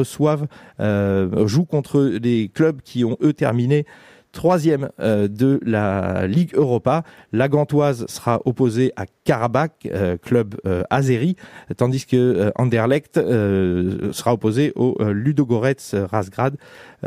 jouent contre les clubs qui ont eux terminé troisième de la Ligue Europa. La Gantoise sera opposée à Karabakh, club azéri, tandis que Anderlecht sera opposé au Ludogorets Razgrad,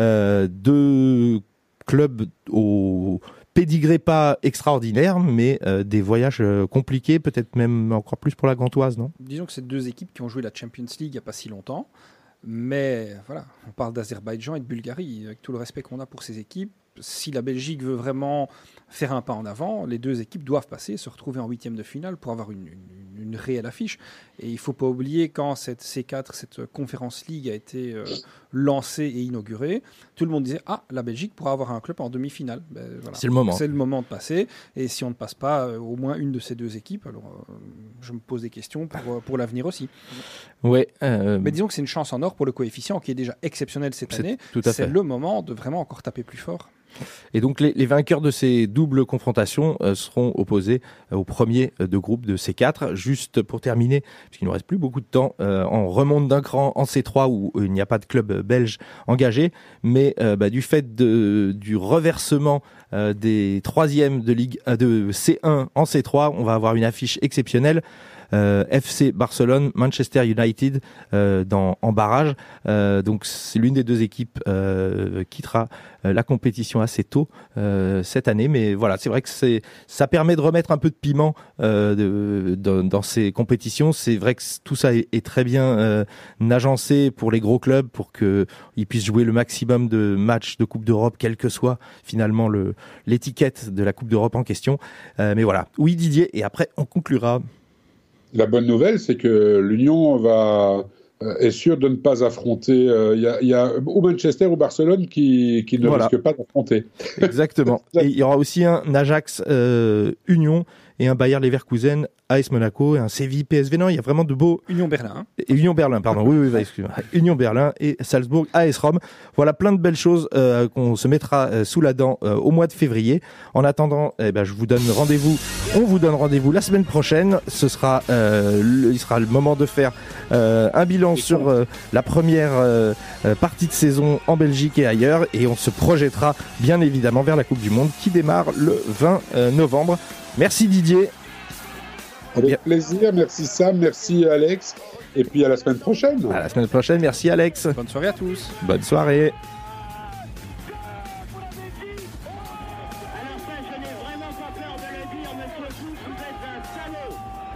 deux clubs au pédigré pas extraordinaire, mais des voyages compliqués, peut-être même encore plus pour la Gantoise, non ? Disons que c'est deux équipes qui ont joué la Champions League il n'y a pas si longtemps, mais voilà, on parle d'Azerbaïdjan et de Bulgarie, avec tout le respect qu'on a pour ces équipes. Si la Belgique veut vraiment faire un pas en avant, les deux équipes doivent passer, se retrouver en 8e de finale pour avoir une réelle affiche. Et il ne faut pas oublier, quand cette C4, cette Conference League a été lancée et inaugurée, tout le monde disait « Ah, la Belgique pourra avoir un club en demi-finale. » Voilà. C'est le moment. C'est le moment de passer. Et si on ne passe pas au moins une de ces deux équipes, alors je me pose des questions pour l'avenir aussi. Ouais, Mais disons que c'est une chance en or pour le coefficient qui est déjà exceptionnel cette année. C'est le moment de vraiment encore taper plus fort. Et donc les vainqueurs de ces doubles confrontations seront opposés aux premiers de groupe de C4. Juste pour terminer, puisqu'il ne nous reste plus beaucoup de temps, on remonte d'un cran en C3 où il n'y a pas de club belge engagé, mais du fait du reversement des troisièmes de C1 en C3, on va avoir une affiche exceptionnelle. FC Barcelone, Manchester United en barrage. Donc c'est l'une des deux équipes quittera la compétition assez tôt cette année. Mais voilà, c'est vrai que ça permet de remettre un peu de piment dans ces compétitions. C'est vrai que tout ça est très bien agencé pour les gros clubs pour qu'ils puissent jouer le maximum de matchs de Coupe d'Europe, quelle que soit finalement l'étiquette de la Coupe d'Europe en question. Mais voilà, oui Didier, et après on conclura. La bonne nouvelle, c'est que l'Union est sûr de ne pas affronter. Il y a ou Manchester ou Barcelone qui ne risquent pas d'affronter. Exactement. Et il y aura aussi un Ajax Union et un Bayer Leverkusen AS Monaco et un Séville PSV. Non, il y a vraiment de beaux... Union Berlin. Et Union Berlin, pardon. Oui, excusez-moi. Union Berlin et Salzbourg AS Rome. Voilà plein de belles choses qu'on se mettra sous la dent au mois de février. En attendant, je vous donne rendez-vous. On vous donne rendez-vous la semaine prochaine. Ce sera, il sera le moment de faire un bilan sur la première partie de saison en Belgique et ailleurs. Et on se projettera bien évidemment vers la Coupe du Monde qui démarre le 20 novembre. Merci Didier. Avec plaisir, merci Sam, merci Alex, et puis à la semaine prochaine. À la semaine prochaine, merci Alex. Bonne soirée à tous. Bonne soirée. Alors ça, je n'ai vraiment pas peur de le dire, monsieur Foot, vous êtes un salaud.